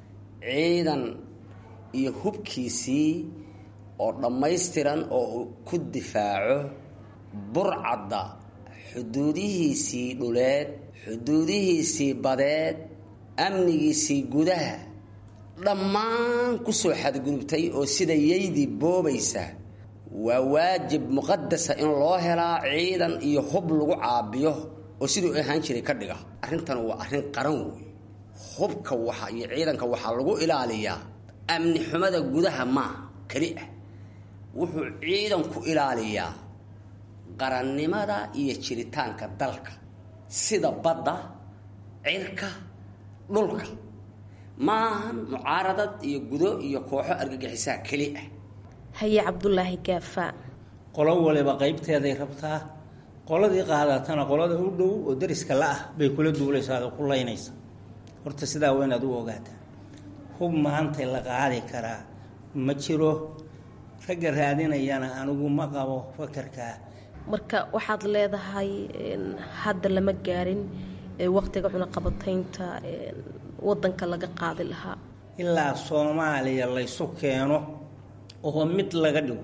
ciidan iyo hubkiisii oo dhammaystiran oo uu ku difaaco burcadda xuduudihiisii dhuleed xuduudihiisii badeed amnigiisii gudaha dhammaan ku soo xadgudubtay oo sida yaydii boobaysa waa waajib muqadasa in loo helaa ciidan iyo hub lagu caabiyo oo siduu ahaan jiray ka dhiga arrintan waa arrin qaran wey hubka waxa iyo ciidanka waxaa lagu ilaaliyaa amni xumada gudaha maa keli ah wuxuu ciidanku ilaaliyaa qarannimada iyo jiritaanka dalka sida badda cirka dhulka maahan mucaaradad iyo gudo iyo kooxo argagixisaa keli ah
haye cabdulaahi gaafaa
qolo waliba qaybteeday rabtaa qoladii qaadatana qolada u dhow oo dariska la-ah bay kula duulaysaa oo ku laynaysa horta sidaa waa inaad u ogaataa hub maanta la qaadi karaa ma jiro ragga raadinayana anigu ma qabo fakarkaa
marka waxaad leedahay hadda lama gaarin waqtiga cunaqabataynta wadanka laga qaadi lahaa
ilaa soomaaliya laysu keeno oo mid laga dhigo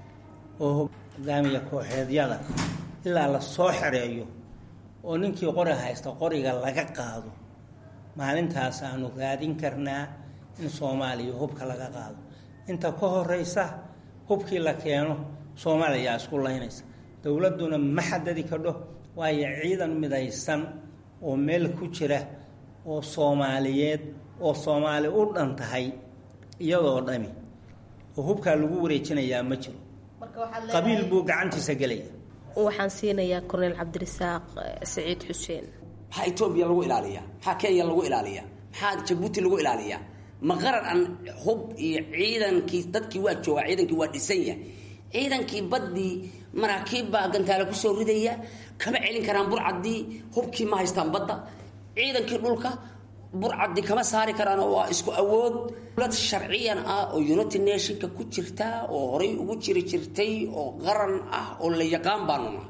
oo hogaamiya kooxeedyada ilaa la soo xereeyo oo ninkii qori haysta qoriga laga qaado maalintaas aanu raadin karnaa in soomaaliya hubka laga qaado inta ka horeysa hubkii la keeno soomaaliya isku laynaysa dowladuna ma xadadi kadho waayo ciidan midaysan oo meel ku jira oo soomaaliyeed oo soomaali u dhan tahay iyadoo dhami oo hubkaa lagu wareejinayaa ma jiro qabiil buu gacantiisa gelaya
waxaan siinayaa korneyl cabdirasaaq siciid xuseen
maxaa etoobiya lagu ilaaliyaa maxaa kenya lagu ilaaliyaa maxaa jabuuti lagu ilaaliyaa ma qaran aan hub iyo ciidankii dadkii waa joogaa ciidankii waa dhisan yahay ciidankii baddii maraakiib baa gantaale kusoo ridaya kama celin karaan burcaddii hubkii ma haystaan badda ciidankii dhulka burcaddi kama saari karaan waa isku awood dowlad sharciyan ah oo united nationka ku jirta oo horay ugu jiri jirtay oo qaran ah oo la yaqaan baanu nahay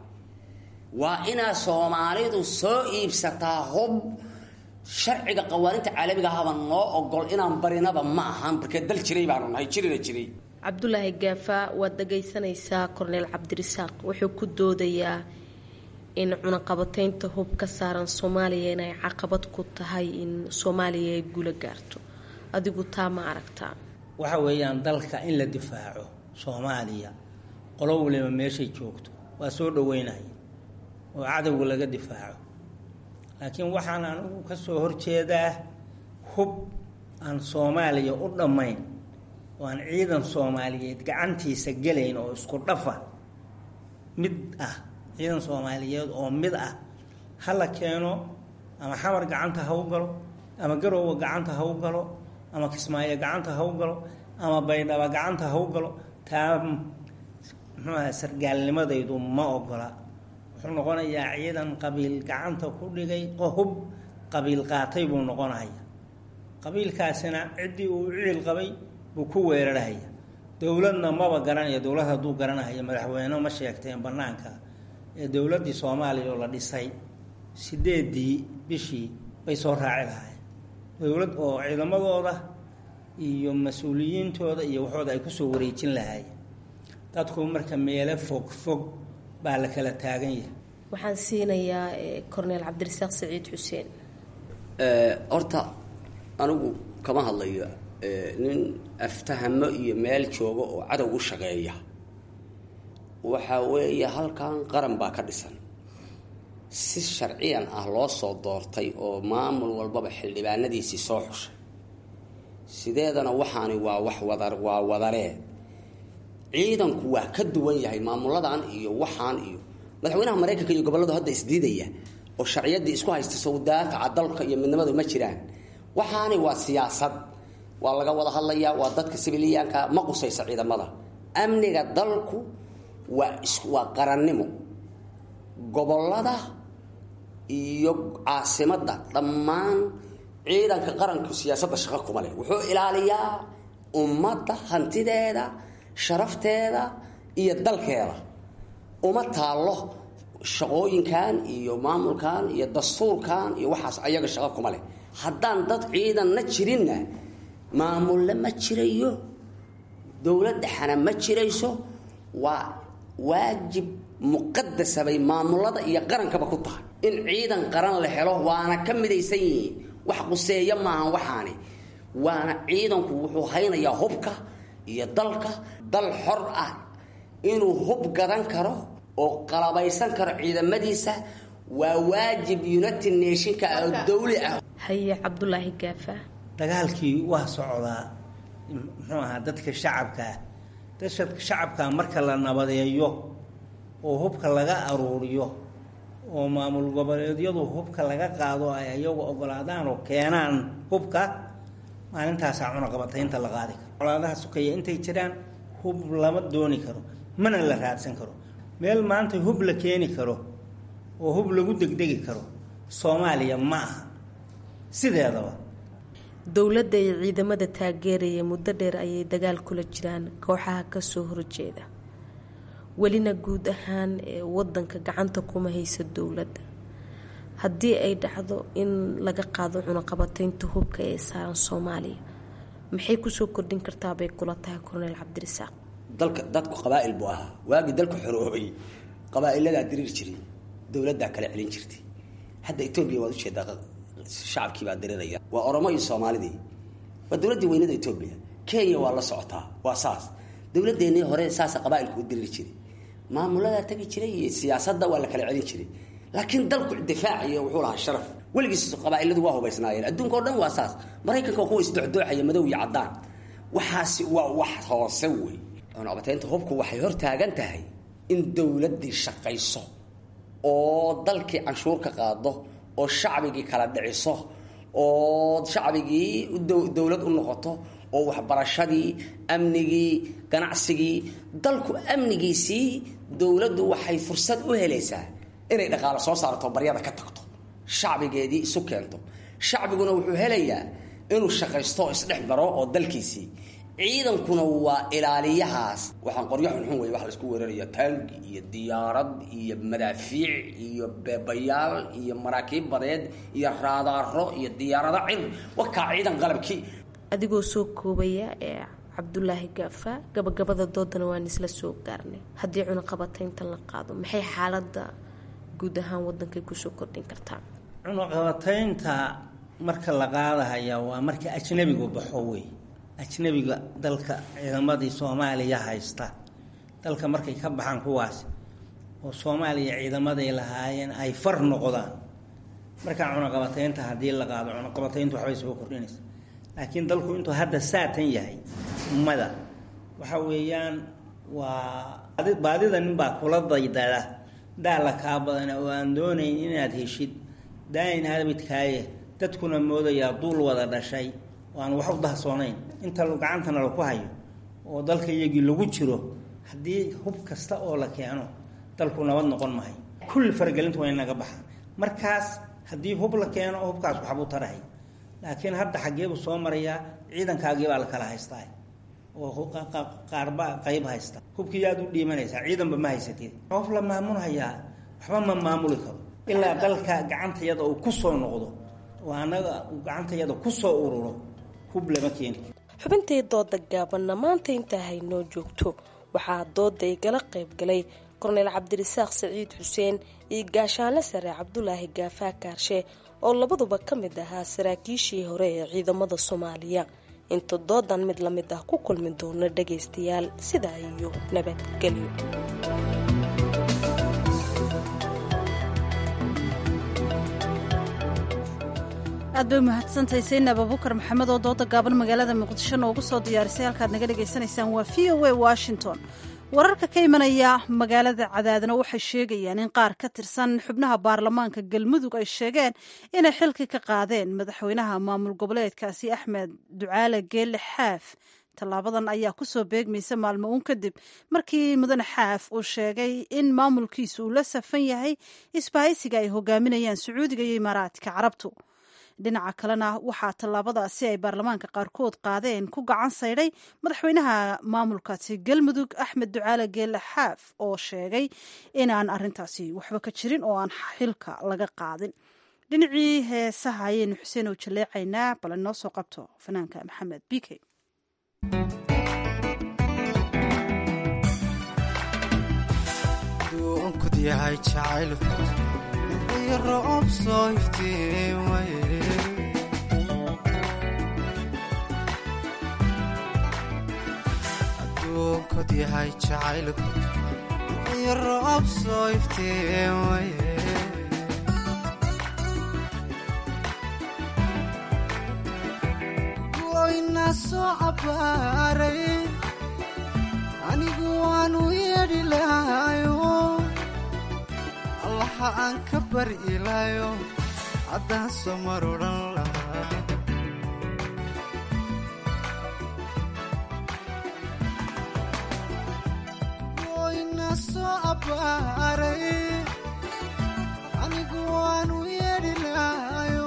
waa inaa soomaalidu soo iibsataa hub sharciga qawaaninta caalamiga ahaba noo ogol inaan barinaba ma ahan markee dal jiray baanu nahay jirina jiray
cabdulaahi gaafaa waad dhagaysanaysaa korneyl cabdirasaaq wuxuu ku doodayaa in cunaqabataynta hub ka saaran soomaaliya inay caqabad ku tahay in soomaaliya ay guula gaarto adigu taa ma aragtaa
waxa weeyaan dalka in la difaaco soomaaliya qolo waliba meeshay joogto waa soo dhaweynaya oo cadowga laga difaaco laakiin waxaan anigu ka soo horjeedaa hub aan soomaaliya u dhammayn oo aan ciidan soomaaliyeed gacantiisa gelayn oo isku dhafa mid ah ciidan soomaaliyeed oo mid ah ha la keeno ama xamar gacanta ha u galo ama garoowe gacanta ha u galo ama kismaayo gacanta ha u galo ama baydhaba gacanta ha u galo taa muxuu ahaa sargaalnimadaydu ma ogola wuxuu noqonayaa ciidan qabiil gacanta ku dhigay hub qabiil qaatay buu noqonaya qabiilkaasina ciddii uu ciil qabay buu ku weerarahaya dowladna maba garanaya dowlad hadduu garanahaya madaxweyne ma sheegteen banaanka ee dowladdii soomaaliya oo la dhisay sideedii bishii bay soo raaci lahaayeen dowlad oo ciidamadooda iyo mas-uuliyiintooda iyo waxooda ay kusoo wareejin lahaayeen dadku marka meelo fog fog baa la kala taagan yahay
waxaan siinayaa corneel cabdirasaaq saciid xuseen
horta anigu kama hadlayo nin aftahamo iyo meel jooga oo cadow u shaqeeya waxa weeye halkan qaran baa ka dhisan si sharciyan ah loo soo doortay oo maamul walbaba xildhibaanadiisii soo xushay sideedana waxaani waa wax wada waa wadaree ciidanku waa ka duwan yahay maamuladan iyo waxaan iyo madaxweynaha maraykanka iyo gobolladu hadda isdiidaya oo sharciyadii isku haysta soo daafaca dalka iyo midnimadu ma jiraan waxaani waa siyaasad waa laga wada hadlayaa waa dadka sibiliyaanka ma qusaysa ciidamada amniga dalku waa waa qarannimo gobollada iyo caasimadda dhammaan ciidanka qaranku siyaasadda shaqo kuma leh wuxuu ilaaliyaa ummadda hantideeda sharafteeda iyo dalkeeda uma taallo shaqooyinkan iyo maamulkan iyo dastuurkan iyo waxaas ayaga shaqo kuma leh haddaan dad ciidanna jirinna maamulle ma jirayo dowladda xana ma jirayso waa waajib muqadasa bay maamulada iyo qarankaba ku tahay in ciidan qaran la helo waana ka midaysan yihiin wax quseeya maahan waxaani waana ciidanku wuxuu haynayaa hubka iyo dalka dal xor ah inuu hub gadan karo oo qalabaysan karo ciidamadiisa waa waajib United Nationska oo dawli ah
haye Cabdullaahi Gaafa
dagaalkii waa socdaa muxuu ahaa dadka shacabka dadka shacabka marka la nabadeeyo oo hubka laga aruuriyo oo maamul goboleedyadu hubka laga qaado ay ayagu ogolaadaan oo keenaan hubka maalintaas cuna qabataynta la qaadi karo colaadaha sukaya intay jiraan hub lama dooni karo mana la raadsan karo meel maanta hub la keeni karo oo hub lagu degdegi karo Soomaaliya ma aha sideedaba
dowladda iyo ciidamada taageeraya muddo dheer ayay dagaal kula jiraan kooxaha ka soo horjeeda walina guud ahaan ee wadanka gacanta kuma haysa dowladda haddii ay dhacdo in laga qaado cunaqabataynta hubka ee saaran Soomaaliya maxay ku soo kordhin kartaa bay kula tahay Corneel Cabdirasaaq
dalka dadku qabaa'il buu ahaa waagi dalku xoroobay qabaa'ilada dirir jiray dowladda kala celin jirtay hadda Itoobiya waa u jeedaa shacabkii baa diriraya waa Oromo iyo Soomaalidii waa dowladda weynada Itoobiya Kenya waa la socotaa waa saas dowladdeennii hore saas qabaa'ilku u dirir jiray maamulada tagi jiray iyo siyaasadda waa la kala celin jiray laakiin dalku difaaciyo wuxuu lahaa sharaf waligiis qabaa'iladu waa hubaysnaayeen adduunka oo dhan waa saas Mareykanka kuwa isdocdooxaya madow iyo cadaan waxaasi waa wax hoose weey cunaqabataynta hubku waxay hor taagan tahay in dowladdii shaqayso oo dalkii canshuur ka qaado oo shacbigii kala dhiciso oo shacbigii dowlad u noqoto oo waxbarashadii amnigii ganacsigii dalku amnigiisii dowladdu waxay fursad u helaysaa inay dhaqaale soo saarto baryada ka tagto shacbigeedii isu keento shacbiguna wuxuu helayaa inuu shaqaysto isdhex daro oo dalkiisii ciidankuna waa ilaaliyahaas waxaan qoryo xunxun weey wax la isku weerarayo taank iyo diyaarad iyo madaafiic iyo beebayaal iyo maraakiib badeed iyo raadaaro iyo diyaarado cir wakaa ciidan qalabkii
adigoo soo koobaya ee Cabdullaahi Gaafa gabagabada doodana waan isla soo gaarnay haddii cunaqabataynta la qaado maxay xaaladda guud ahaan wadanka ku soo kordhin kartaa
cunaqabataynta marka la qaadayo waa marka ajnabigu baxo weey ajnabiga dalka ciidamadii Soomaaliya haysta dalka markay ka baxaan kuwaas oo soomaaliya ciidamaday lahaayeen ay far noqdaan markaa cunaqabataynta haddii la qaado cunaqabatayntu waxbay soo kordhinaysa laakiin dalku intuu hadda saatan yahay ummada waxa weeyaan waa baadida ninbaa kula daydada daala kaa badana oo aan doonayn inaad heshid daayin habidkaaye dadkuna moodayaa duul wada dhashay oo aan wax u dahsoonayn inta gacantana laku hayo oo dalka iyagii lagu jiro haddii hub kasta oo la keeno dalku nabad noqon mahay kulli faragelintu waa inaga baxa markaas haddii hub la keeno hubkaas waxbuu tarahay laakiin hadda xaggeebuu soo marayaa ciidankaagii baa la kala haystaa oo qaarba qayb haysta hubkii yaad u dhiimanaysaa ciidanba ma haysatid qof la maamulhayaa waxba ma maamuli karo ilaa dalka gacantayada uu ku soo noqdo oo annaga uu gacantayada ku soo ururo hub lama keeni
xubintii dooda gaabanna maanta intaa haynoo joogto waxaa dooda igala qayb galay korneyl cabdirasaaq saciid xuseen iyo gaashaanle sare cabdulaahi gaafaa kaarshe oo labaduba ka mid ahaa saraakiishii hore ee ciidamada soomaaliya inta doodan mid la mid ah ku kulmi doono dhagaystayaal sidaa iyo nabadgelyo
aad bay umahadsantahay saynab abubakar maxamed oo dooda gaaban magaalada muqdisho noogu soo diyaarisay halkaad naga dhagaysanaysaan waa v o a washington wararka ka imanaya magaalada cadaadna waxay sheegayaan in qaar ka tirsan xubnaha baarlamaanka galmudug ay sheegeen inay xilki ka qaadeen madaxweynaha maamul goboleedkaasi axmed ducaale geelle xaaf tallaabadan ayaa ku soo beegmaysa maalmo uun kadib markii mudane xaaf uu sheegay in maamulkiisu uu la safan yahay isbahaysiga ay hogaaminayaan sacuudiga iyo imaaraadka carabtu dhinaca kalena waxaa tallaabadaasi ay baarlamaanka qaarkood qaadeen ku gacan saydhay madaxweynaha maamulkaasi galmudug axmed ducaale geelle xaaf oo sheegay inaan arintaasi waxba ka jirin oo aan xilka laga qaadin dhinacii heesaha ayaynu xuseen oo jaleecaynaa bal inoo soo qabto fanaanka maxamed bike
aduunkod yahay jacaylku iyo roob soo iftiin waye goyna soo cabaaray anigu waanu yeedhi lahayo allaha aan ka bari ilaayo haddaan soo mar odhan lahaa goyna soo cabaaray anigu waanu yeedhi lahayo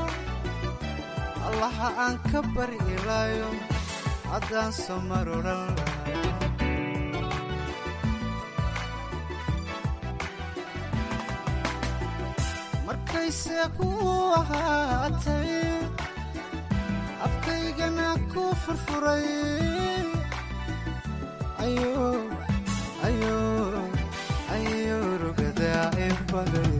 allaha aan ka bari ilaayo haddaan soo mar odhan lahaa markayse ku ahaatay afkaygana ku furfuray ayo rugadaa inbaday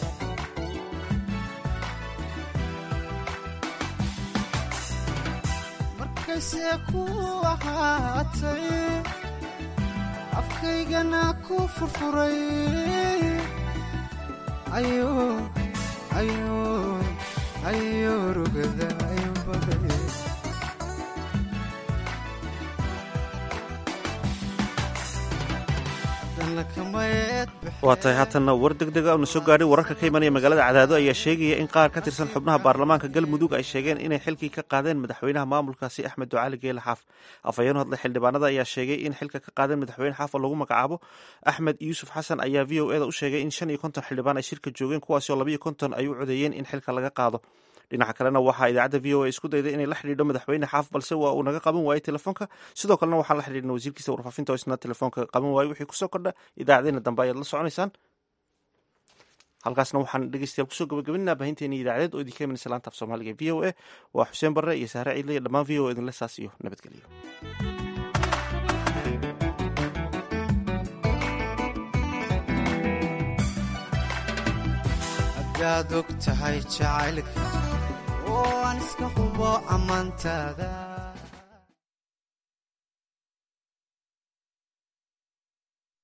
markayse ku ahaatay afkaygana ku furfuray ayo ayo ayo rugada ayo baday
waa tahay haatanna war degdega una soo gaadhay wararka ka imanaya magaalada cadaado ayaa sheegaya in qaar ka tirsan xubnaha baarlamaanka galmudug ay sheegeen inay xilkii ka qaadeen madaxweynaha maamulkaasi axmed ducaali geele xaaf afhayeen hadlay xildhibaanada ayaa sheegay in xilka ka qaadeen madaxweyne xaaf oo lagu magacaabo axmed yuusuf xasan ayaa v o eda u sheegay in shan iyo konton xildhibaan ay shirka joogeen kuwaasi oo labayo konton ay u codeeyeen in xilka laga qaado dhinaca kalena waxaa idaacadda v o a isku dayday inay la xidhiidho madaxweyne xaaf balse waa uu naga qaban waayey telefoonka sidoo kalena waxaan la xidhiidhna wasiirkiisa warfaafinta oo isna telefoonka qaban waayey wixii kusoo kordha idaacadeena dambe ayaad la soconaysaan halkaasna waxaan dhegeystayaal kusoo gabagabaynaa baahinteeni idaacadeed oo idinka imanaysa laanta af soomaaliga v o a waa xuseen barre iyo sahre ciidle iyo dhammaan v o a idinle saas iyo nabadgelyo
hadaad og tahay jacaylka oo aan iska hubo ammaantaada